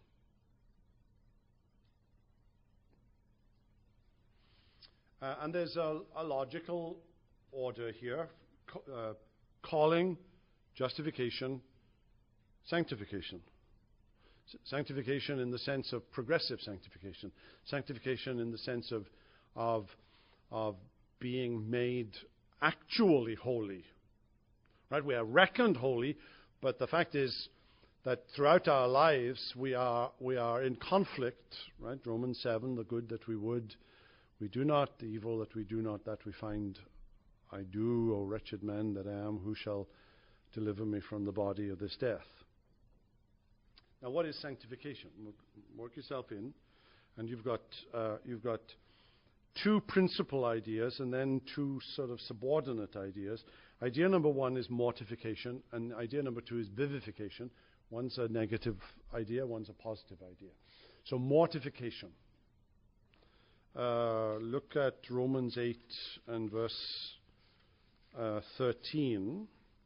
Uh, and there's a, a logical order here. Co- uh, calling, justification, sanctification. S- sanctification in the sense of progressive sanctification. Sanctification in the sense of, of, of being made actually holy. Right? We are reckoned holy, but the fact is that throughout our lives we are we are in conflict. Right? Romans seven, the good that we would, we do not, the evil that we do not, that we find I do, O wretched man that I am, who shall deliver me from the body of this death? Now, what is sanctification? Work yourself in, and you've got uh, you've got two principal ideas and then two sort of subordinate ideas. Idea number one is mortification, and idea number two is vivification. One's a negative idea, one's a positive idea. So mortification. Uh, look at Romans eight and verse uh, thirteen.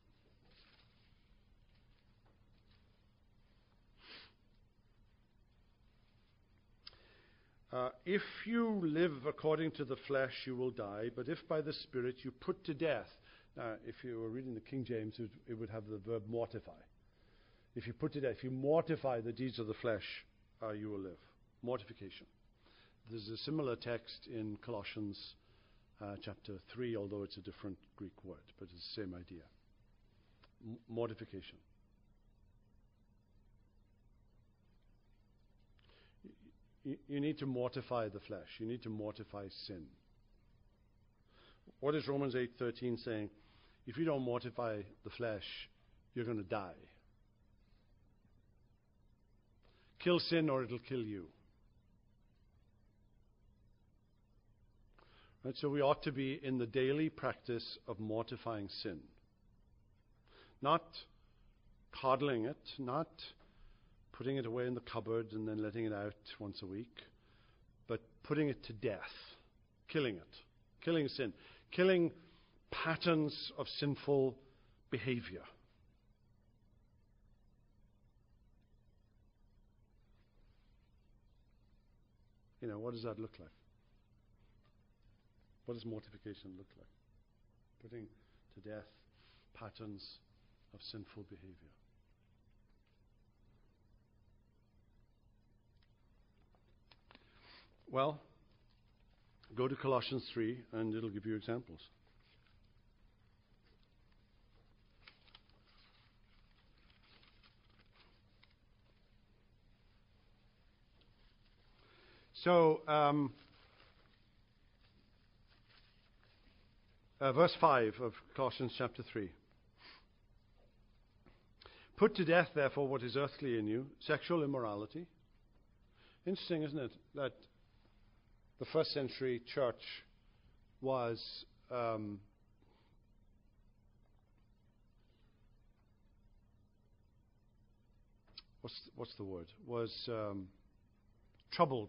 Uh, if you live according to the flesh, you will die, but if by the Spirit you put to death. Now, if you were reading the King James, it, it would have the verb mortify. If you put to death, if you mortify the deeds of the flesh, uh, you will live. Mortification. There's a similar text in Colossians uh, chapter three, although it's a different Greek word, but it's the same idea. M- mortification. Y- you need to mortify the flesh. You need to mortify sin. What is Romans eight thirteen saying? If you don't mortify the flesh, you're going to die. Kill sin or it'll kill you. Right, so we ought to be in the daily practice of mortifying sin. Not coddling it, not putting it away in the cupboard and then letting it out once a week, but putting it to death, killing it, killing sin, killing patterns of sinful behavior. You know, what does that look like? What does mortification look like? Putting to death patterns of sinful behavior. Well, go to Colossians three and it'll give you examples. So, um, uh, verse five of Colossians chapter three. Put to death, therefore, what is earthly in you, sexual immorality. Interesting, isn't it, that the first century church was um, what's what's the word? Was um, troubled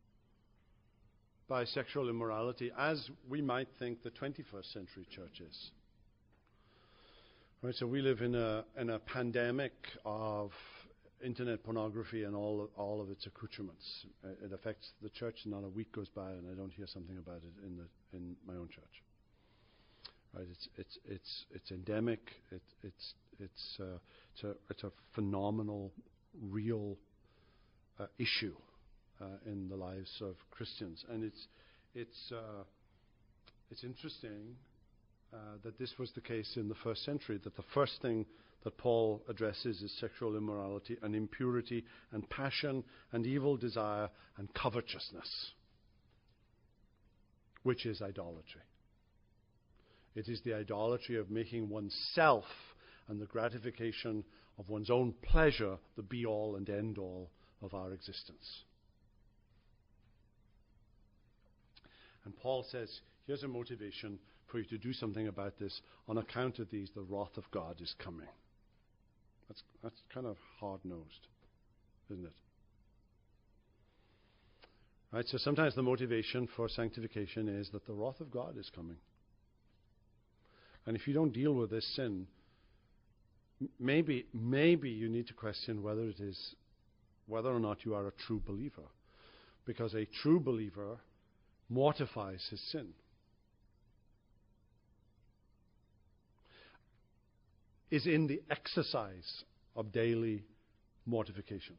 by sexual immorality, as we might think the twenty-first century church is. Right, so we live in a in a pandemic of internet pornography and all of, all of its accoutrements. Uh, it affects the church. Not a week goes by and I don't hear something about it in the in my own church. Right, it's it's it's it's endemic. It, it's it's uh, it's a it's a phenomenal, real uh, issue uh, in the lives of Christians, and it's it's uh, it's interesting uh, that this was the case in the first century. That the first thing that Paul addresses is sexual immorality and impurity and passion and evil desire and covetousness, which is idolatry. It is the idolatry of making oneself and the gratification of one's own pleasure the be-all and end-all of our existence. And Paul says, here's a motivation for you to do something about this. On account of these, the wrath of God is coming. That's, that's kind of hard-nosed, isn't it? Right, so sometimes the motivation for sanctification is that the wrath of God is coming. And if you don't deal with this sin, m- maybe, maybe you need to question whether it is, whether or not you are a true believer. Because a true believer mortifies his sin. Is in the exercise of daily mortification.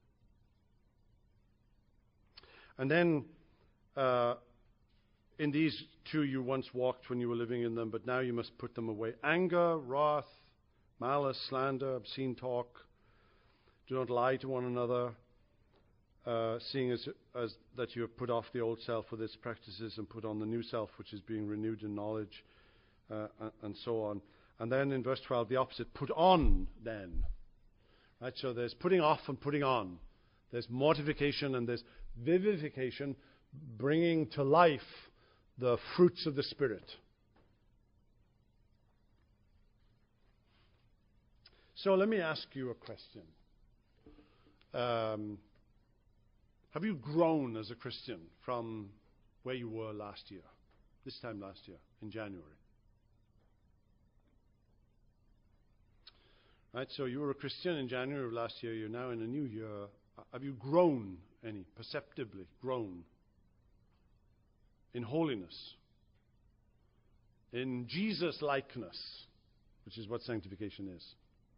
And then, uh, in these two you once walked when you were living in them, but now you must put them away. Anger, wrath, malice, slander, obscene talk. Do not lie to one another, uh, seeing as, as that you have put off the old self with its practices and put on the new self, which is being renewed in knowledge, uh, and, and so on. And then in verse twelve, the opposite, put on then. Right, so there's putting off and putting on. There's mortification and there's vivification, bringing to life the fruits of the Spirit. So let me ask you a question. Um, have you grown as a Christian from where you were last year, this time last year, in January? Right, so you were a Christian in January of last year. You're now in a new year. Have you grown any, perceptibly grown in holiness, in Jesus likeness, which is what sanctification is?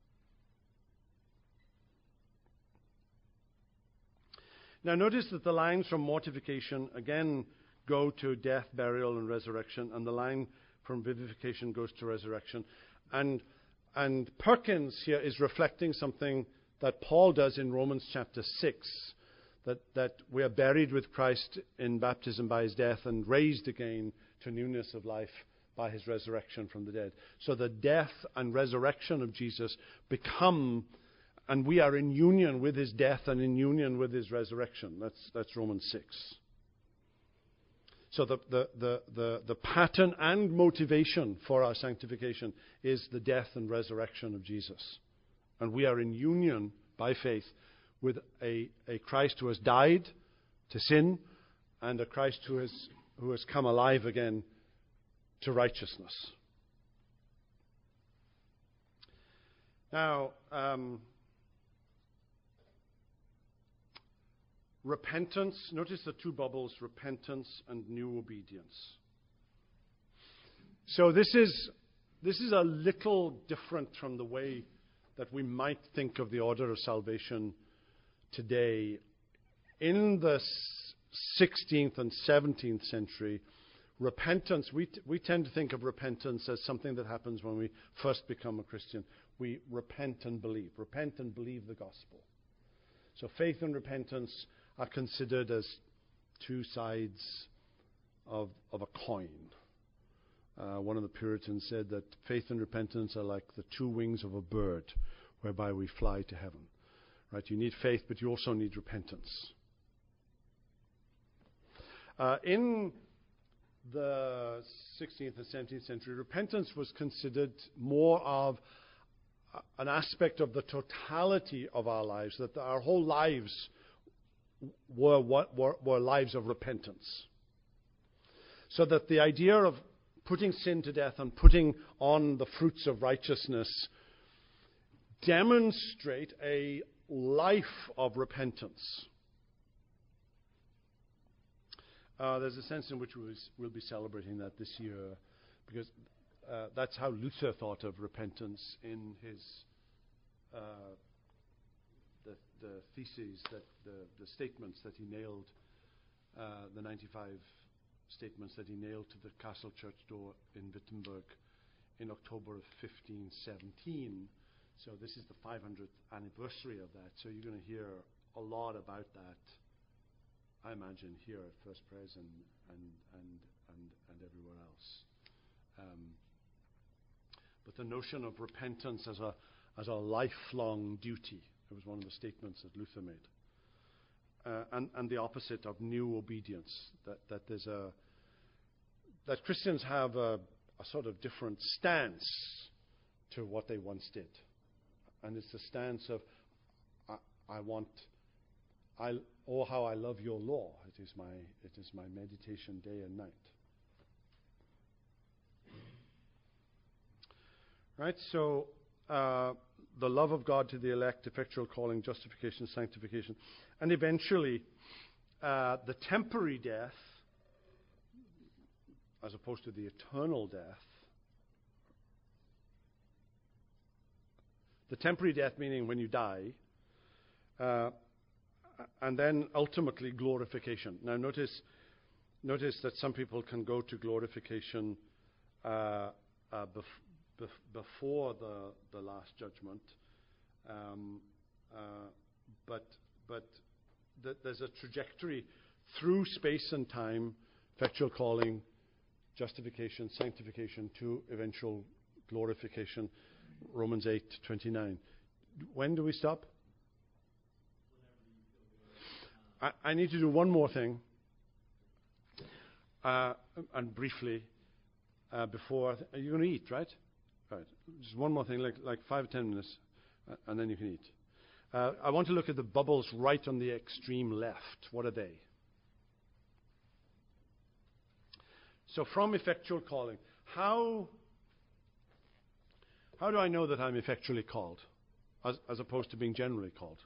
Now notice that the lines from mortification again go to death, burial, and resurrection, and the line from vivification goes to resurrection. And And Perkins here is reflecting something that Paul does in Romans chapter six, that, that we are buried with Christ in baptism by his death and raised again to newness of life by his resurrection from the dead. So the death and resurrection of Jesus become, and we are in union with his death and in union with his resurrection. That's, that's Romans six. So the, the, the, the, the pattern and motivation for our sanctification is the death and resurrection of Jesus. And we are in union by faith with a, a Christ who has died to sin and a Christ who has, who has come alive again to righteousness. Now, um, repentance, notice the two bubbles, repentance and new obedience. So this is this is a little different from the way that we might think of the order of salvation today. In the sixteenth and seventeenth century, repentance, we, t- we tend to think of repentance as something that happens when we first become a Christian. We repent and believe. Repent and believe the gospel. So faith and repentance are considered as two sides of, of a coin. Uh, one of the Puritans said that faith and repentance are like the two wings of a bird whereby we fly to heaven. Right? You need faith, but you also need repentance. Uh, in the sixteenth and seventeenth century, repentance was considered more of uh, an aspect of the totality of our lives, that our whole lives were, what, were, were lives of repentance. So that the idea of putting sin to death and putting on the fruits of righteousness demonstrate a life of repentance. Uh, there's a sense in which we was, we'll be celebrating that this year, because uh, that's how Luther thought of repentance in his uh, the, the theses, that the, the statements that he nailed, uh, the ninety-five statements that he nailed to the castle church door in Wittenberg in October of fifteen seventeen. So this is the five hundredth anniversary of that. So you're going to hear a lot about that, I imagine, here at First Pres and and and and, and everywhere else. Um, but the notion of repentance as a as a lifelong duty, it was one of the statements that Luther made. Uh, and, and the opposite of new obedience, that, that there's a that Christians have a, a sort of different stance to what they once did. And it's the stance of, I, I want, I, oh, how I love your law. It is my, it is my meditation day and night. Right, so uh, the love of God to the elect, effectual calling, justification, sanctification, and eventually uh, the temporary death, as opposed to the eternal death. The temporary death meaning when you die, uh, and then ultimately glorification. Now notice, notice that some people can go to glorification uh, uh, bef- bef- before the, the last judgment, um, uh, but but th- there's a trajectory through space and time, effectual calling, justification, sanctification, to eventual glorification. Romans eight twenty-nine. When do we stop? I, I need to do one more thing, uh, and briefly, uh, before th- you're going to eat, right? Right. Just one more thing, like like five or ten minutes, uh, and then you can eat. Uh, I want to look at the bubbles right on the extreme left. What are they? So from effectual calling, how how do I know that I'm effectually called, as, as opposed to being generally called?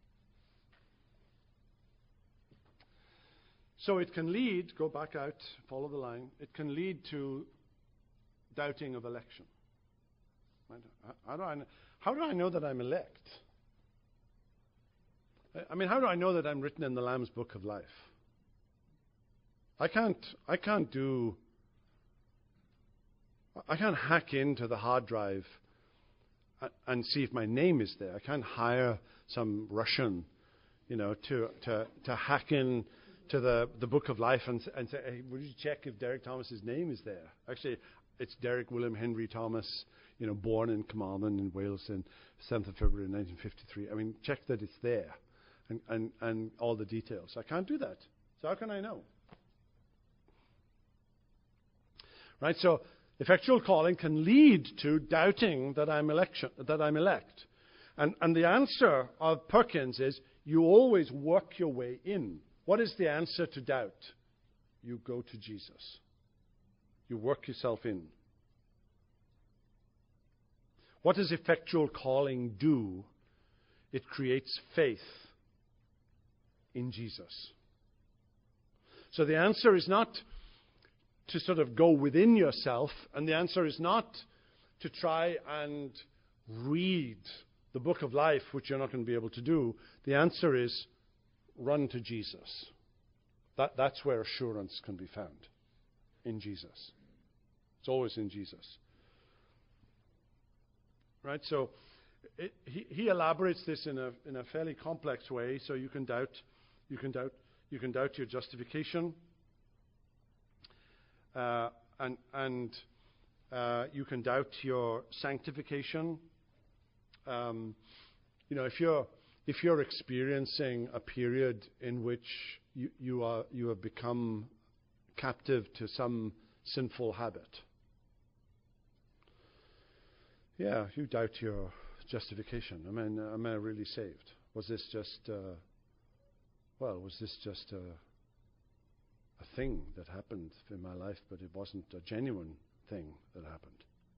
So it can lead, go back out, follow the line, it can lead to doubting of election. Right? How do I know, how do I know that I'm elect? I mean, how do I know that I'm written in the Lamb's Book of Life? I can't, I can't do, I can't hack into the hard drive and, and see if my name is there. I can't hire some Russian, you know, to to, to hack in to the, the Book of Life and, and say, hey, would you check if Derek Thomas's name is there? Actually, it's Derek William Henry Thomas, you know, born in Carmarthen in Wales in seventh of February nineteen fifty-three. I mean, check that it's there and, and, and all the details. I can't do that. So how can I know? Right, so effectual calling can lead to doubting that I'm election, that I'm elect. And, and the answer of Perkins is you always work your way in. What is the answer to doubt? You go to Jesus. You work yourself in. What does effectual calling do? It creates faith in Jesus. So the answer is not to sort of go within yourself, and the answer is not to try and read the Book of Life, which you're not going to be able to do. The answer is run to Jesus. That, that's where assurance can be found, in Jesus. It's always in Jesus. Right? So it, he, he elaborates this in a in a fairly complex way. So you can doubt, you can doubt, you can doubt your justification. Uh, and and uh, you can doubt your sanctification. Um, you know, if you're if you're experiencing a period in which you, you are you have become captive to some sinful habit, yeah, you doubt your justification. I mean, am I really saved? Was this just uh, well? Was this just a a thing that happened in my life, but it wasn't a genuine thing that happened?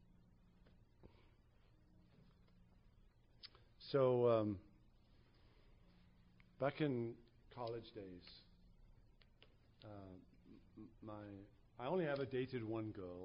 So, um, back in college days, uh, m- my I only ever dated one girl,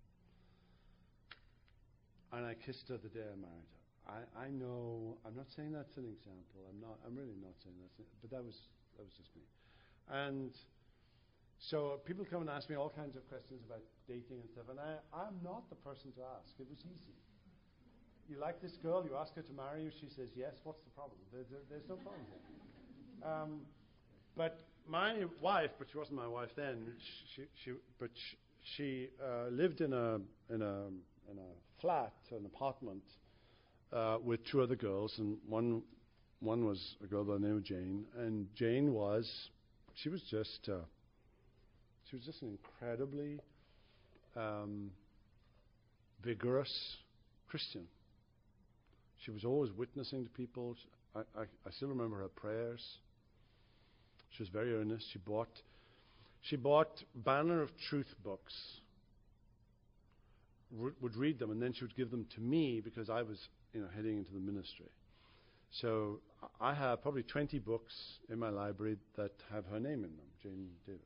and I kissed her the day I married her. I, I know, I'm not saying that's an example. I'm not. I'm really not saying that's it, but that was that was just me. And so people come and ask me all kinds of questions about dating and stuff, and I, I'm not the person to ask. It was easy. You like this girl, you ask her to marry you, she says yes, what's the problem? There, there, there's no problem here. Um, but my wife, but she wasn't my wife then, she, she, but she, she uh, lived in a, in, a, in a flat, an apartment, uh, with two other girls, and one, one was a girl by the name of Jane, and Jane was, she was just... Uh, She was just an incredibly um, vigorous Christian. She was always witnessing to people. I, I, I still remember her prayers. She was very earnest. She bought, she bought Banner of Truth books r- would read them, and then she would give them to me because I was, you know, heading into the ministry. So I have probably twenty books in my library that have her name in them, Jane Davis.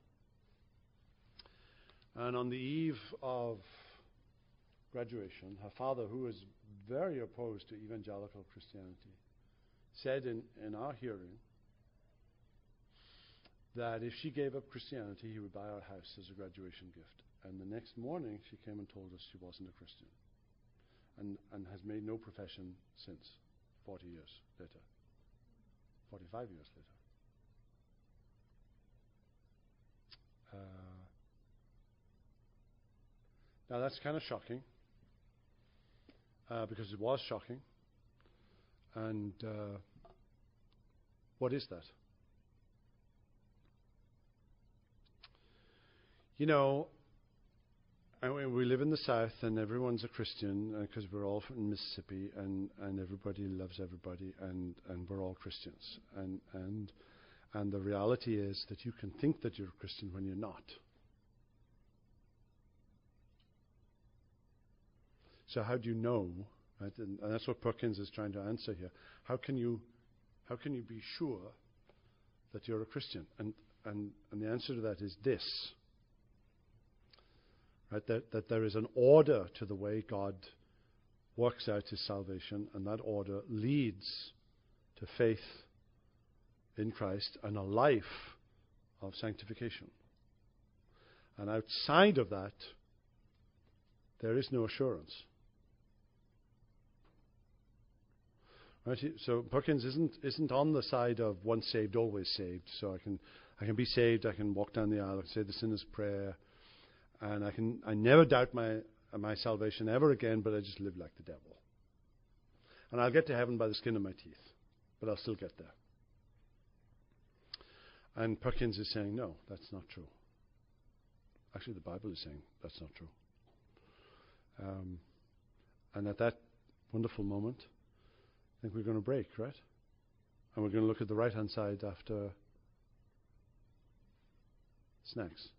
And on the eve of graduation, her father, who was very opposed to evangelical Christianity, said in, in our hearing that if she gave up Christianity, he would buy our house as a graduation gift. And the next morning, she came and told us she wasn't a Christian, and, and has made no profession since, forty years later, forty-five years later. Uh, now that's kind of shocking, uh, because it was shocking. And uh, what is that? You know, I mean, we live in the South, and everyone's a Christian because uh, we're all from Mississippi, and, and everybody loves everybody, and, and we're all Christians. And and and the reality is that you can think that you're a Christian when you're not. So how do you know? Right? And, and that's what Perkins is trying to answer here. How can you how can you be sure that you're a Christian? And and and the answer to that is this. Right, that, that there is an order to the way God works out his salvation, and that order leads to faith in Christ and a life of sanctification. And outside of that, there is no assurance. Right, so Perkins isn't isn't on the side of once saved, always saved. So I can I can be saved, I can walk down the aisle, I can say the sinner's prayer, and I can I never doubt my uh, my salvation ever again, but I just live like the devil. And I'll get to heaven by the skin of my teeth, but I'll still get there. And Perkins is saying, no, that's not true. Actually, the Bible is saying that's not true. Um, and at that wonderful moment, I think we're going to break, right? And we're going to look at the right-hand side after snacks.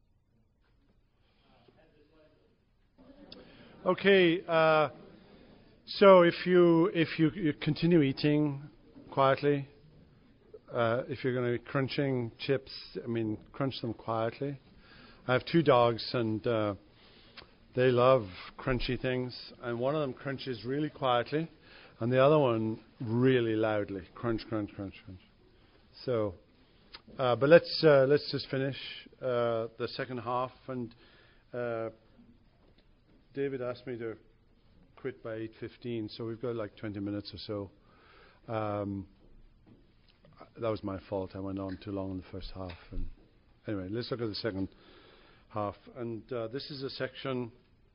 Okay, uh, so if you if you, you continue eating quietly, uh, if you're going to be crunching chips, I mean, crunch them quietly. I have two dogs, and uh, they love crunchy things, and one of them crunches really quietly, and the other one really loudly, crunch, crunch, crunch, crunch. So, uh, but let's uh, let's just finish uh, the second half, and uh, David asked me to quit by eight fifteen, so we've got like twenty minutes or so. Um, that was my fault. I went on too long in the first half. And anyway, let's look at the second half. And uh, this is a section,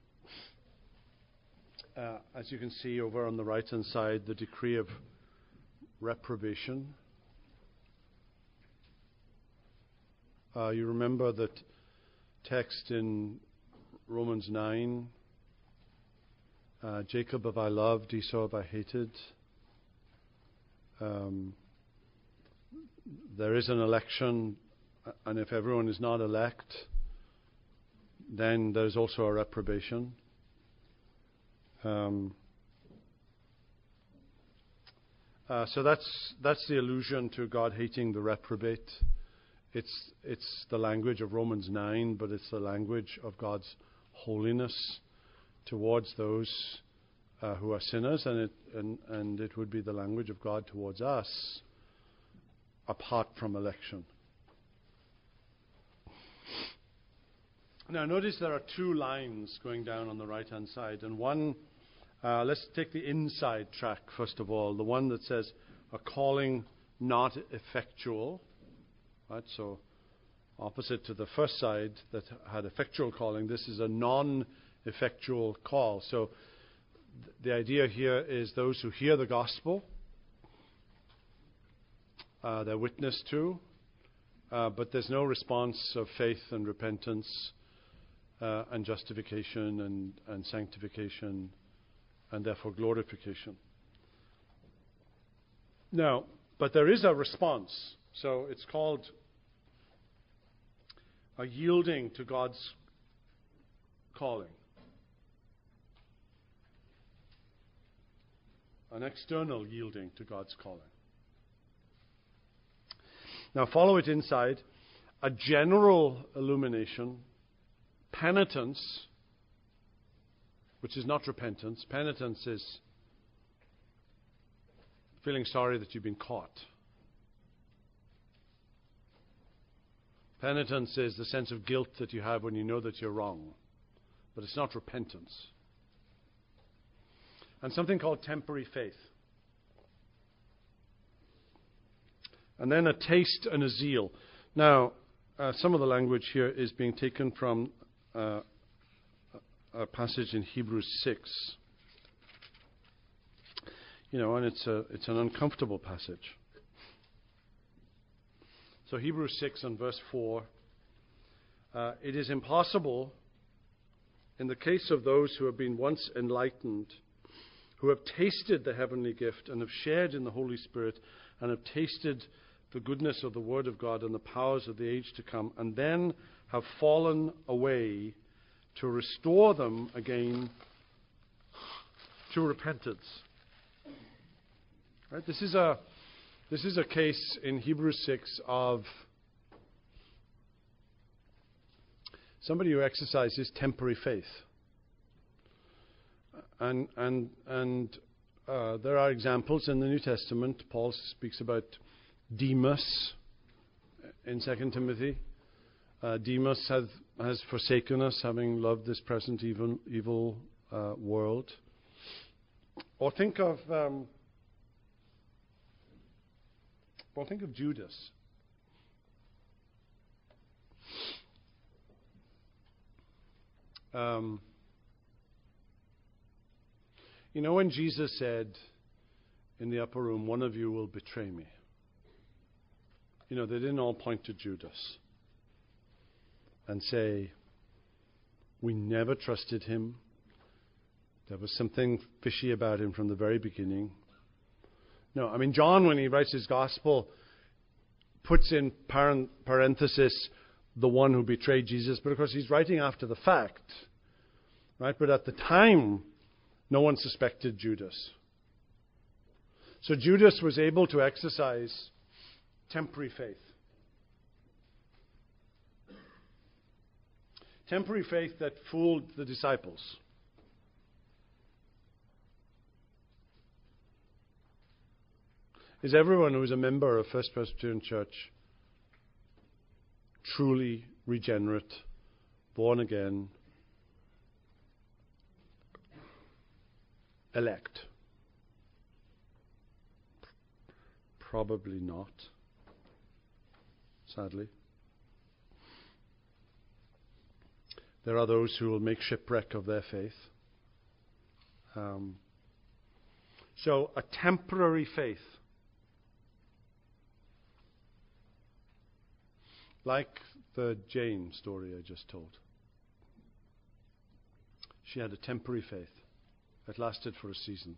uh, as you can see over on the right-hand side, the decree of reprobation. Uh, you remember that text in Romans nine. Uh, Jacob have I loved, Esau have I hated. Um, there is an election, and if everyone is not elect, then there's also a reprobation. Um, uh, so that's that's the allusion to God hating the reprobate. It's it's the language of Romans nine, but it's the language of God's holiness towards those uh, who are sinners, and it and, and it would be the language of God towards us apart from election. Now notice there are two lines going down on the right hand side, and one, uh, let's take the inside track first of all, the one that says a calling not effectual, right? So opposite to the first side that had effectual calling, this is a non-effectual call. So th- the idea here is those who hear the gospel, uh, they're witness to, uh, but there's no response of faith and repentance uh, and justification and, and sanctification and therefore glorification. Now, but there is a response. So it's called a yielding to God's calling. an external yielding to God's calling. Now follow it inside. A general illumination, penitence, which is not repentance. Penitence is feeling sorry that you've been caught. Penitence is the sense of guilt that you have when you know that you're wrong. But it's not repentance. And something called temporary faith. And then a taste and a zeal. Now, uh, some of the language here is being taken from uh, a passage in Hebrews six. You know, and it's a it's an uncomfortable passage. So Hebrews six and verse four. Uh, it is impossible, in the case of those who have been once enlightened, who have tasted the heavenly gift and have shared in the Holy Spirit and have tasted the goodness of the Word of God and the powers of the age to come, and then have fallen away, to restore them again to repentance. Right? This is a this is a case in Hebrews six of somebody who exercises temporary faith. And and and uh, there are examples in the New Testament. Paul speaks about Demas in Second Timothy. Uh, Demas has has forsaken us, having loved this present evil evil uh, world. Or think of um, or think of Judas. Um, You know, when Jesus said in the upper room, one of you will betray me. You know, they didn't all point to Judas and say, we never trusted him. There was something fishy about him from the very beginning. No, I mean, John, when he writes his gospel, puts in paren- parenthesis the one who betrayed Jesus, but of course he's writing after the fact. Right? But at the time, no one suspected Judas. So Judas was able to exercise temporary faith. Temporary faith that fooled the disciples. Is everyone who is a member of First Presbyterian Church truly regenerate, born again, elect? Probably not, sadly. There are those who will make shipwreck of their faith. Um, so, a temporary faith, like the Jane story I just told. She had a temporary faith that lasted for a season.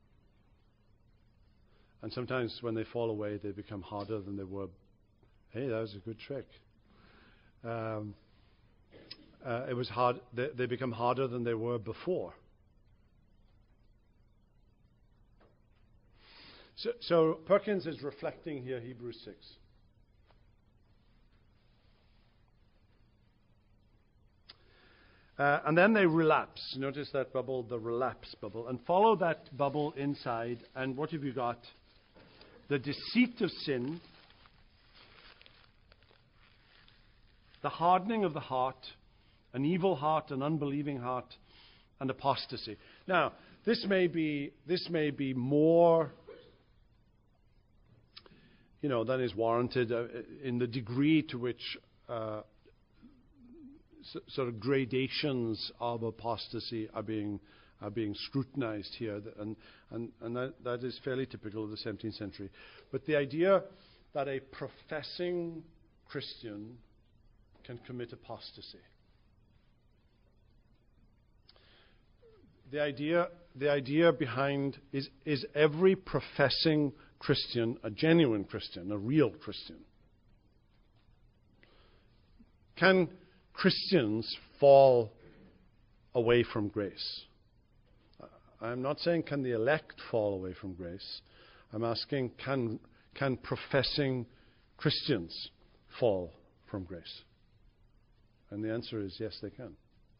And sometimes when they fall away, they become harder than they were. Hey, that was a good trick. Um, uh, it was hard. They, they become harder than they were before. So, so Perkins is reflecting here Hebrews six. Uh, and then they relapse. Notice that bubble, the relapse bubble. And follow that bubble inside. And what have you got? The deceit of sin, the hardening of the heart, an evil heart, an unbelieving heart, and apostasy. Now, this may be this may be more, you know, than is warranted uh, in the degree to which uh, s- sort of gradations of apostasy are being are being scrutinized here, and and and that, that is fairly typical of the seventeenth century. But the idea that a professing Christian can commit apostasy. The idea the idea behind is is every professing Christian a genuine Christian, a real Christian? Can Christians fall away from grace? I'm not saying can the elect fall away from grace. I'm asking can can professing Christians fall from grace? And the answer is yes, they can.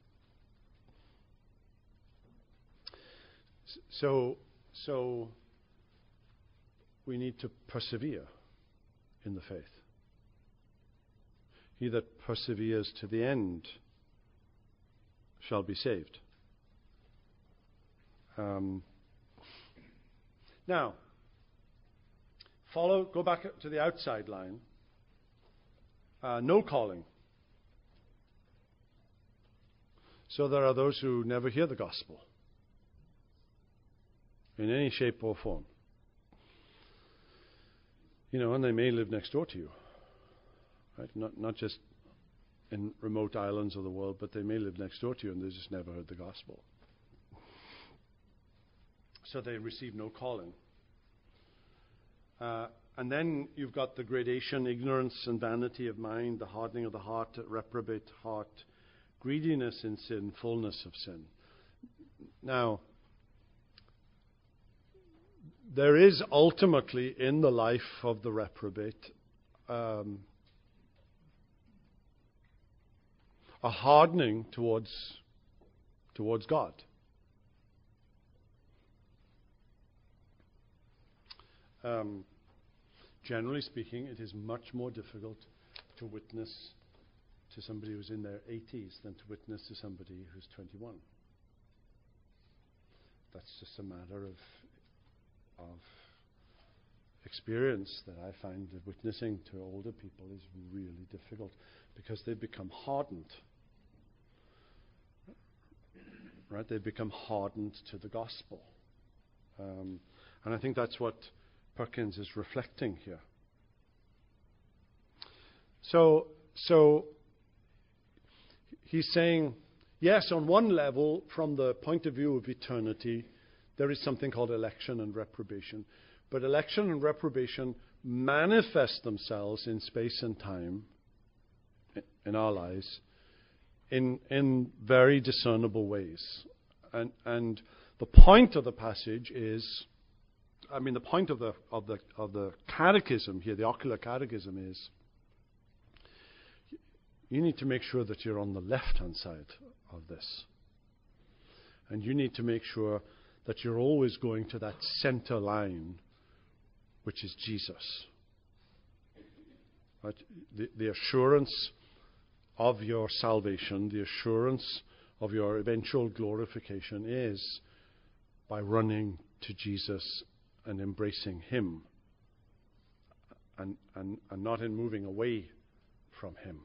So, so we need to persevere in the faith. He that perseveres to the end shall be saved. Um, now, follow. Go back to the outside line. Uh, no calling. So there are those who never hear the gospel in any shape or form. You know, and they may live next door to you, right? Not not just in remote islands of the world, but they may live next door to you and they just never heard the gospel. So they receive no calling. Uh, and then you've got the gradation: ignorance and vanity of mind, the hardening of the heart, reprobate heart, greediness in sin, fullness of sin. Now, there is ultimately in the life of the reprobate um, a hardening towards towards God. Um, generally speaking, it is much more difficult to witness to somebody who's in their eighties than to witness to somebody who's twenty-one. That's just a matter of of experience that I find that witnessing to older people is really difficult because they become hardened. Right? They become hardened to the gospel. Um, and I think that's what Perkins is reflecting here. So, so he's saying, yes, on one level, from the point of view of eternity, there is something called election and reprobation. But election and reprobation manifest themselves in space and time in our lives in in very discernible ways. And and the point of the passage is, I mean, the point of the of the of the catechism here, the ocular catechism, is you need to make sure that you're on the left-hand side of this. And you need to make sure that you're always going to that center line, which is Jesus. Right? The, the assurance of your salvation, the assurance of your eventual glorification is by running to Jesus and embracing Him, and, and, and not in moving away from Him.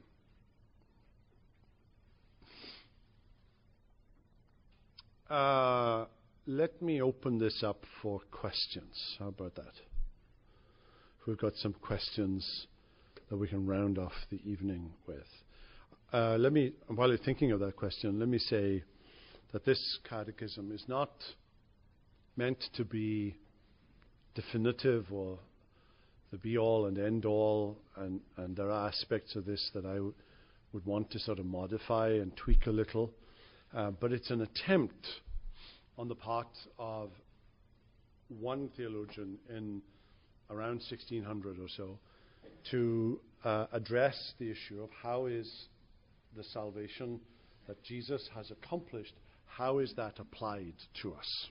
Uh, let me open this up for questions. How about that? We've got some questions that we can round off the evening with. Uh, let me, while you're thinking of that question, let me say that this catechism is not meant to be definitive or the be-all and end-all, and, and there are aspects of this that I w- would want to sort of modify and tweak a little. Uh, but it's an attempt on the part of one theologian in around sixteen hundred or so to uh, address the issue of how is the salvation that Jesus has accomplished, how is that applied to us?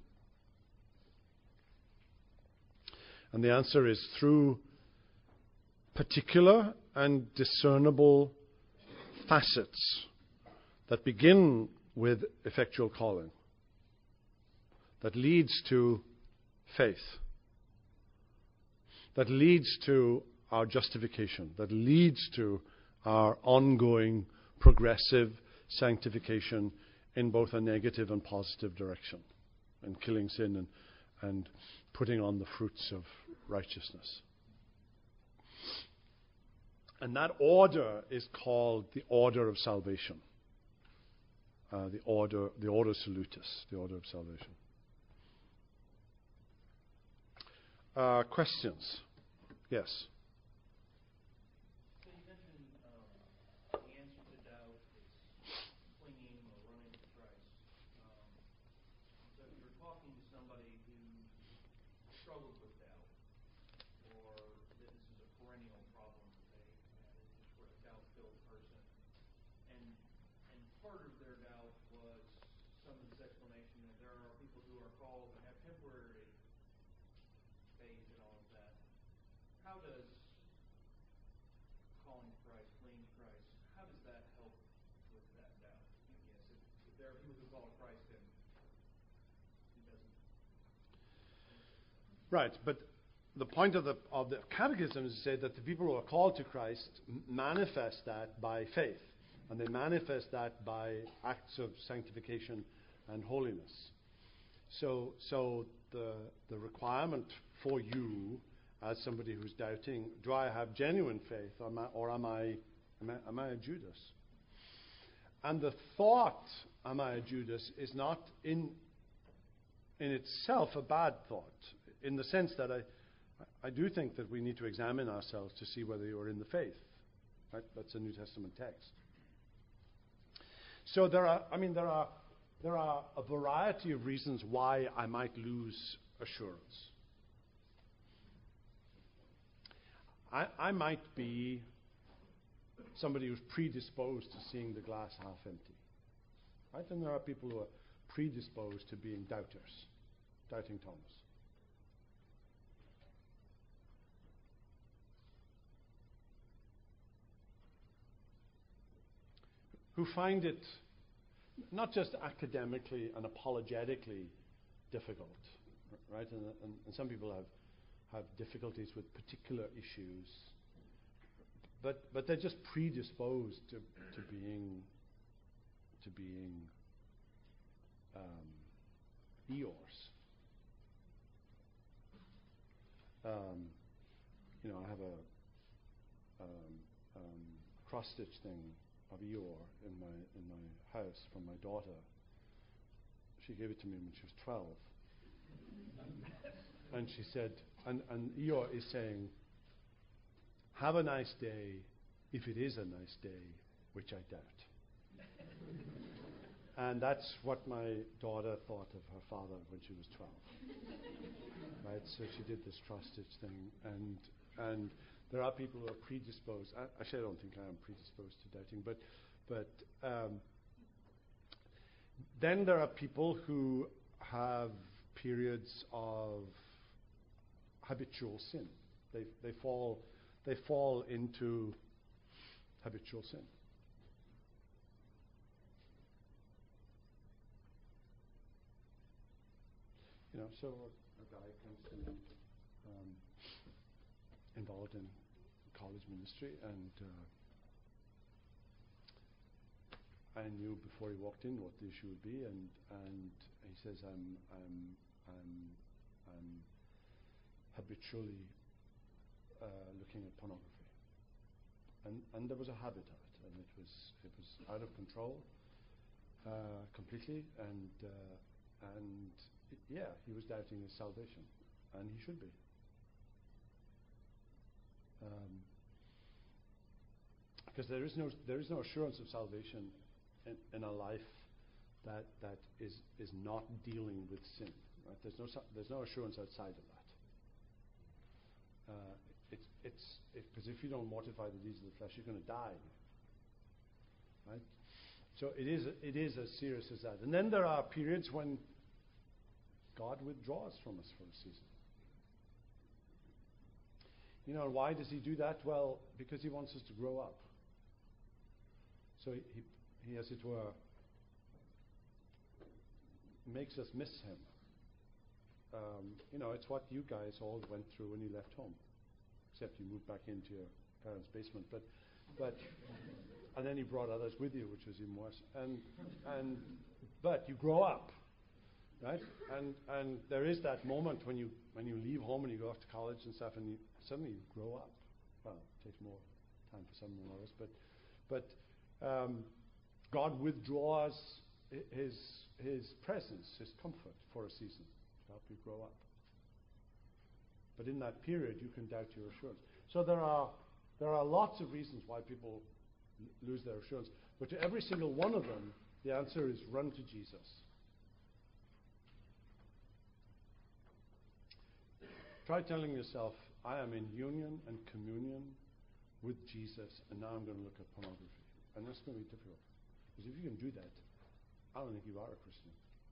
And the answer is through particular and discernible facets that begin with effectual calling, that leads to faith, that leads to our justification, that leads to our ongoing progressive sanctification in both a negative and positive direction, and killing sin and, and putting on the fruits of righteousness. And that order is called the order of salvation. Uh, the order, the order salutis, the order of salvation. Uh, questions? Yes. So you mentioned um, the answer to doubt is clinging or running to Christ. Um, so if you're struggled with doubt, or that this is a perennial problem that they had, is just a doubt-filled person. And and part of their doubt was some of this explanation that there are people who are called and have temporary faith and all of that. How does calling Christ, clinging to Christ, how does that help with that doubt? I guess if, if there are people who call Christ and he doesn't. Right, but the point of the of the catechism is to say that the people who are called to Christ m- manifest that by faith, and they manifest that by acts of sanctification and holiness. So, so the the requirement for you, as somebody who's doubting, do I have genuine faith, or am I, or am I, am I, am I a Judas? And the thought, am I a Judas, is not in in itself a bad thought, in the sense that I, I do think that we need to examine ourselves to see whether you are in the faith. Right? That's a New Testament text. So there are, I mean, there are there are a variety of reasons why I might lose assurance. I, I might be somebody who's predisposed to seeing the glass half empty. Right? And there are people who are predisposed to being doubters, doubting Thomas. Who find it not just academically and apologetically difficult, right? And, and, and some people have have difficulties with particular issues, but but they're just predisposed to, to being to being um, Eeyores. Um, you know, I have a um, um, cross stitch thing of Eeyore in my in my house from my daughter. She gave it to me when she was twelve, and she said, and, and Eeyore is saying, "Have a nice day, if it is a nice day, which I doubt." And that's what my daughter thought of her father when she was twelve. Right, so she did this cross stitch thing, and and. There are people who are predisposed. I, actually, I don't think I am predisposed to doubting, but but um, then there are people who have periods of habitual sin. They they fall they fall into habitual sin. You know, so a, a guy comes to me. Um, involved in college ministry, and uh, I knew before he walked in what the issue would be, and and he says, I'm I'm I'm I'm habitually uh, looking at pornography, and and there was a habit of it, and it was it was out of control uh, completely, and uh, and it, yeah, he was doubting his salvation, and he should be. Um, because there is no there is no assurance of salvation in, in a life that that is is not dealing with sin. Right? There's no there's no assurance outside of that. Uh, it's it's because if you don't mortify the deeds of the flesh, you're going to die. Right? So it is it is as serious as that. And then there are periods when God withdraws from us for a season. You know, why does he do that? Well, because he wants us to grow up. So he, he, he as it were, makes us miss him. Um, you know, it's what you guys all went through when you left home, except you moved back into your parents' basement. But, but, and then he brought others with you, which was even worse. And and but you grow up. Right, and and there is that moment when you when you leave home and you go off to college and stuff, and you suddenly you grow up. Well, it takes more time for some than others, but but um, God withdraws his his presence, his comfort for a season to help you grow up. But in that period, you can doubt your assurance. So there are there are lots of reasons why people l- lose their assurance, but to every single one of them, the answer is run to Jesus. try telling yourself, I am in union and communion with Jesus, and now I'm going to look at pornography. And that's going to be difficult. Because if you can do that, I don't think you are a Christian.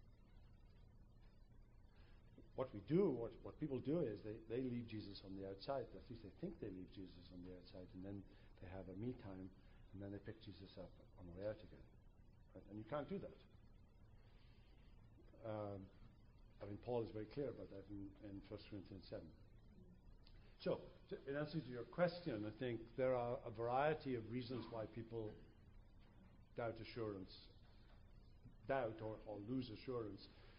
What we do, what, what people do is they, they leave Jesus on the outside. At least they think they leave Jesus on the outside, and then they have a me time, and then they pick Jesus up on the way out again. Right? And you can't do that. Um, I mean, Paul is very clear about that in, in First Corinthians seven. So, to, in answer to your question, I think there are a variety of reasons why people doubt assurance, doubt or, or lose assurance.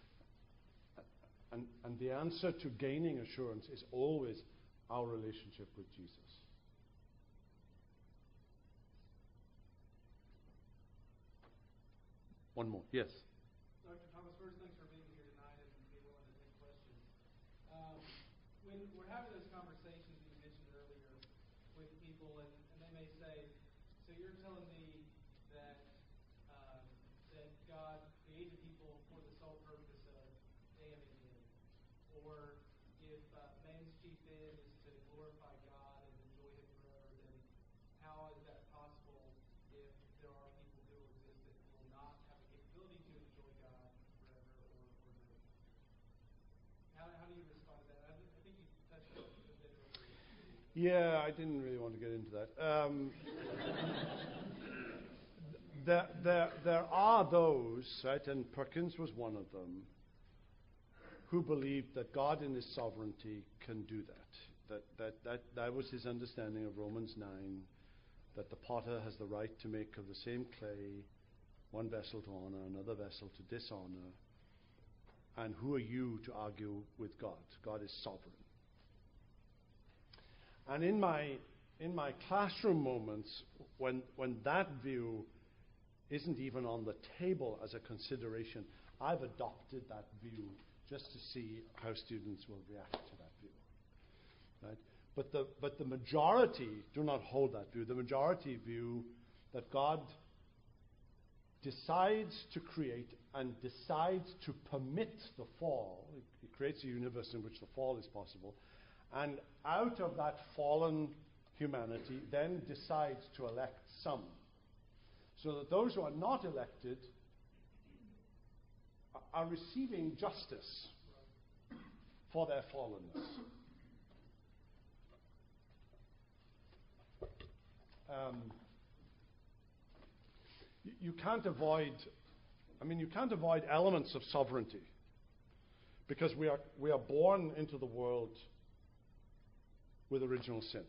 And, and the answer to gaining assurance is always our relationship with Jesus. One more. Yes? Doctor Thomas, first, thanks for being here tonight and being willing to take questions. Um, when we're having those conversations that you mentioned earlier with people, and, and they may say, so you're telling me that um, that God created people for the sole purpose of damning him, or if uh, man's chief end is to glorify God and enjoy him forever, then how is that possible if there are people who will exist that will not have the capability to enjoy God forever or, or do it? How, how do you respond to that? I, I think you touched on it a bit earlier. Yeah, I didn't really want to get into that. Um, there, there, there are those, right, and Perkins was one of them, who believed that God in his sovereignty can do that. That, that, that, that was his understanding of Romans nine, that the potter has the right to make of the same clay one vessel to honor, another vessel to dishonor. And who are you to argue with God? God is sovereign. And in my in my classroom moments, when when that view isn't even on the table as a consideration, I've adopted that view just to see how students will react to that view. Right? But the but the majority do not hold that view. The majority view that God decides to create and decides to permit the fall. He creates a universe in which the fall is possible. And out of that fallen humanity then decides to elect some. So that those who are not elected are receiving justice for their fallenness. Um, you, you can't avoid, I mean, you can't avoid elements of sovereignty, because we are we are born into the world with original sin.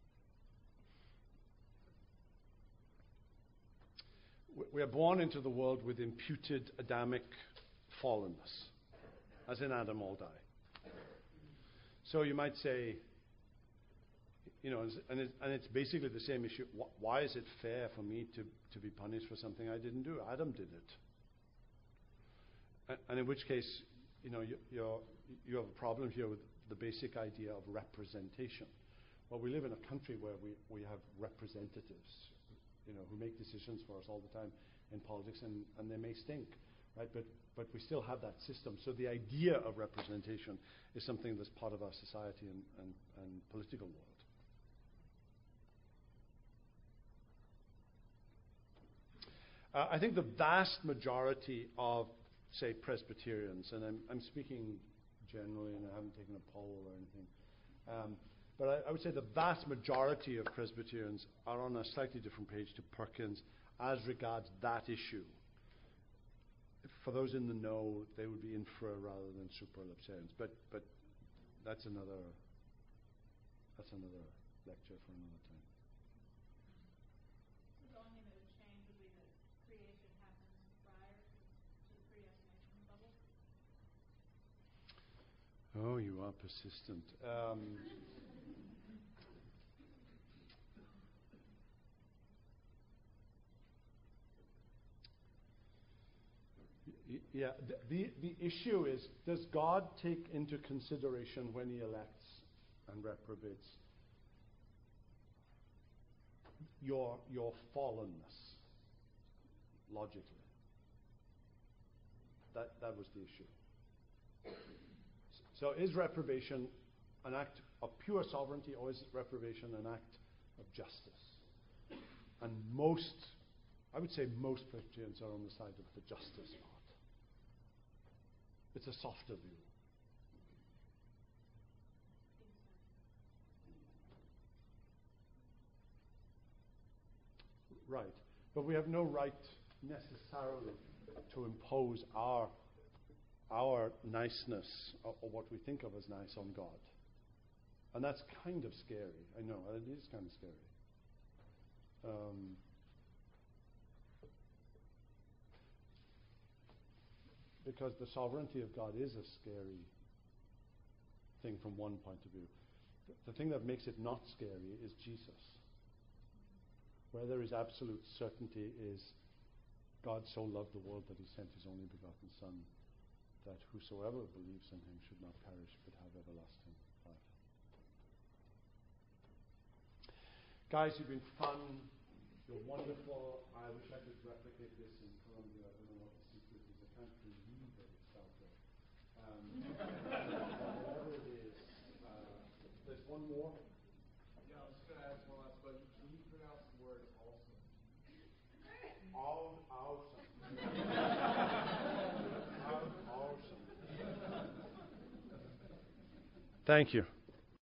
We are born into the world with imputed Adamic fallenness, as in Adam all die. So you might say, you know, and it's, and it's basically the same issue. Why is it fair for me to, to be punished for something I didn't do? Adam did it. And, and in which case, you know, you, you're, you have a problem here with the basic idea of representation. Well, we live in a country where we, we have representatives, you know, who make decisions for us all the time in politics, and, and they may stink, right? But but we still have that system. So the idea of representation is something that's part of our society and, and, and political world. Uh, I think the vast majority of, say, Presbyterians, and I'm, I'm speaking generally, and I haven't taken a poll or anything, um, but I, I would say the vast majority of Presbyterians are on a slightly different page to Perkins as regards that issue. For those in the know, they would be infra rather than supralapsarians. But but that's another that's another lecture for another time. So the only thing that would change would be that creation happens prior to, to the predestination bubble? Oh, you are persistent. Um, Yeah, the, the issue is, does God take into consideration when he elects and reprobates your, your fallenness, logically? That, that was the issue. So is reprobation an act of pure sovereignty, or is reprobation an act of justice? And most, I would say most Christians are on the side of the justice part. It's a softer view. Right. But we have no right necessarily to impose our our niceness or, or what we think of as nice on God. And that's kind of scary. I know, it is kind of scary. Um, because the sovereignty of God is a scary thing from one point of view. The thing that makes it not scary is Jesus. Where there is absolute certainty is God so loved the world that he sent his only begotten Son, that whosoever believes in him should not perish but have everlasting life. Guys, you've been fun. You're wonderful. I wish I could replicate this in Colombia. I don't know what the secret is. I can't believe that it's out there. Um, whatever it is. Uh, there's one more. Yeah, I was going to ask one last question. Can you pronounce the word awesome? All awesome. All awesome. Thank you.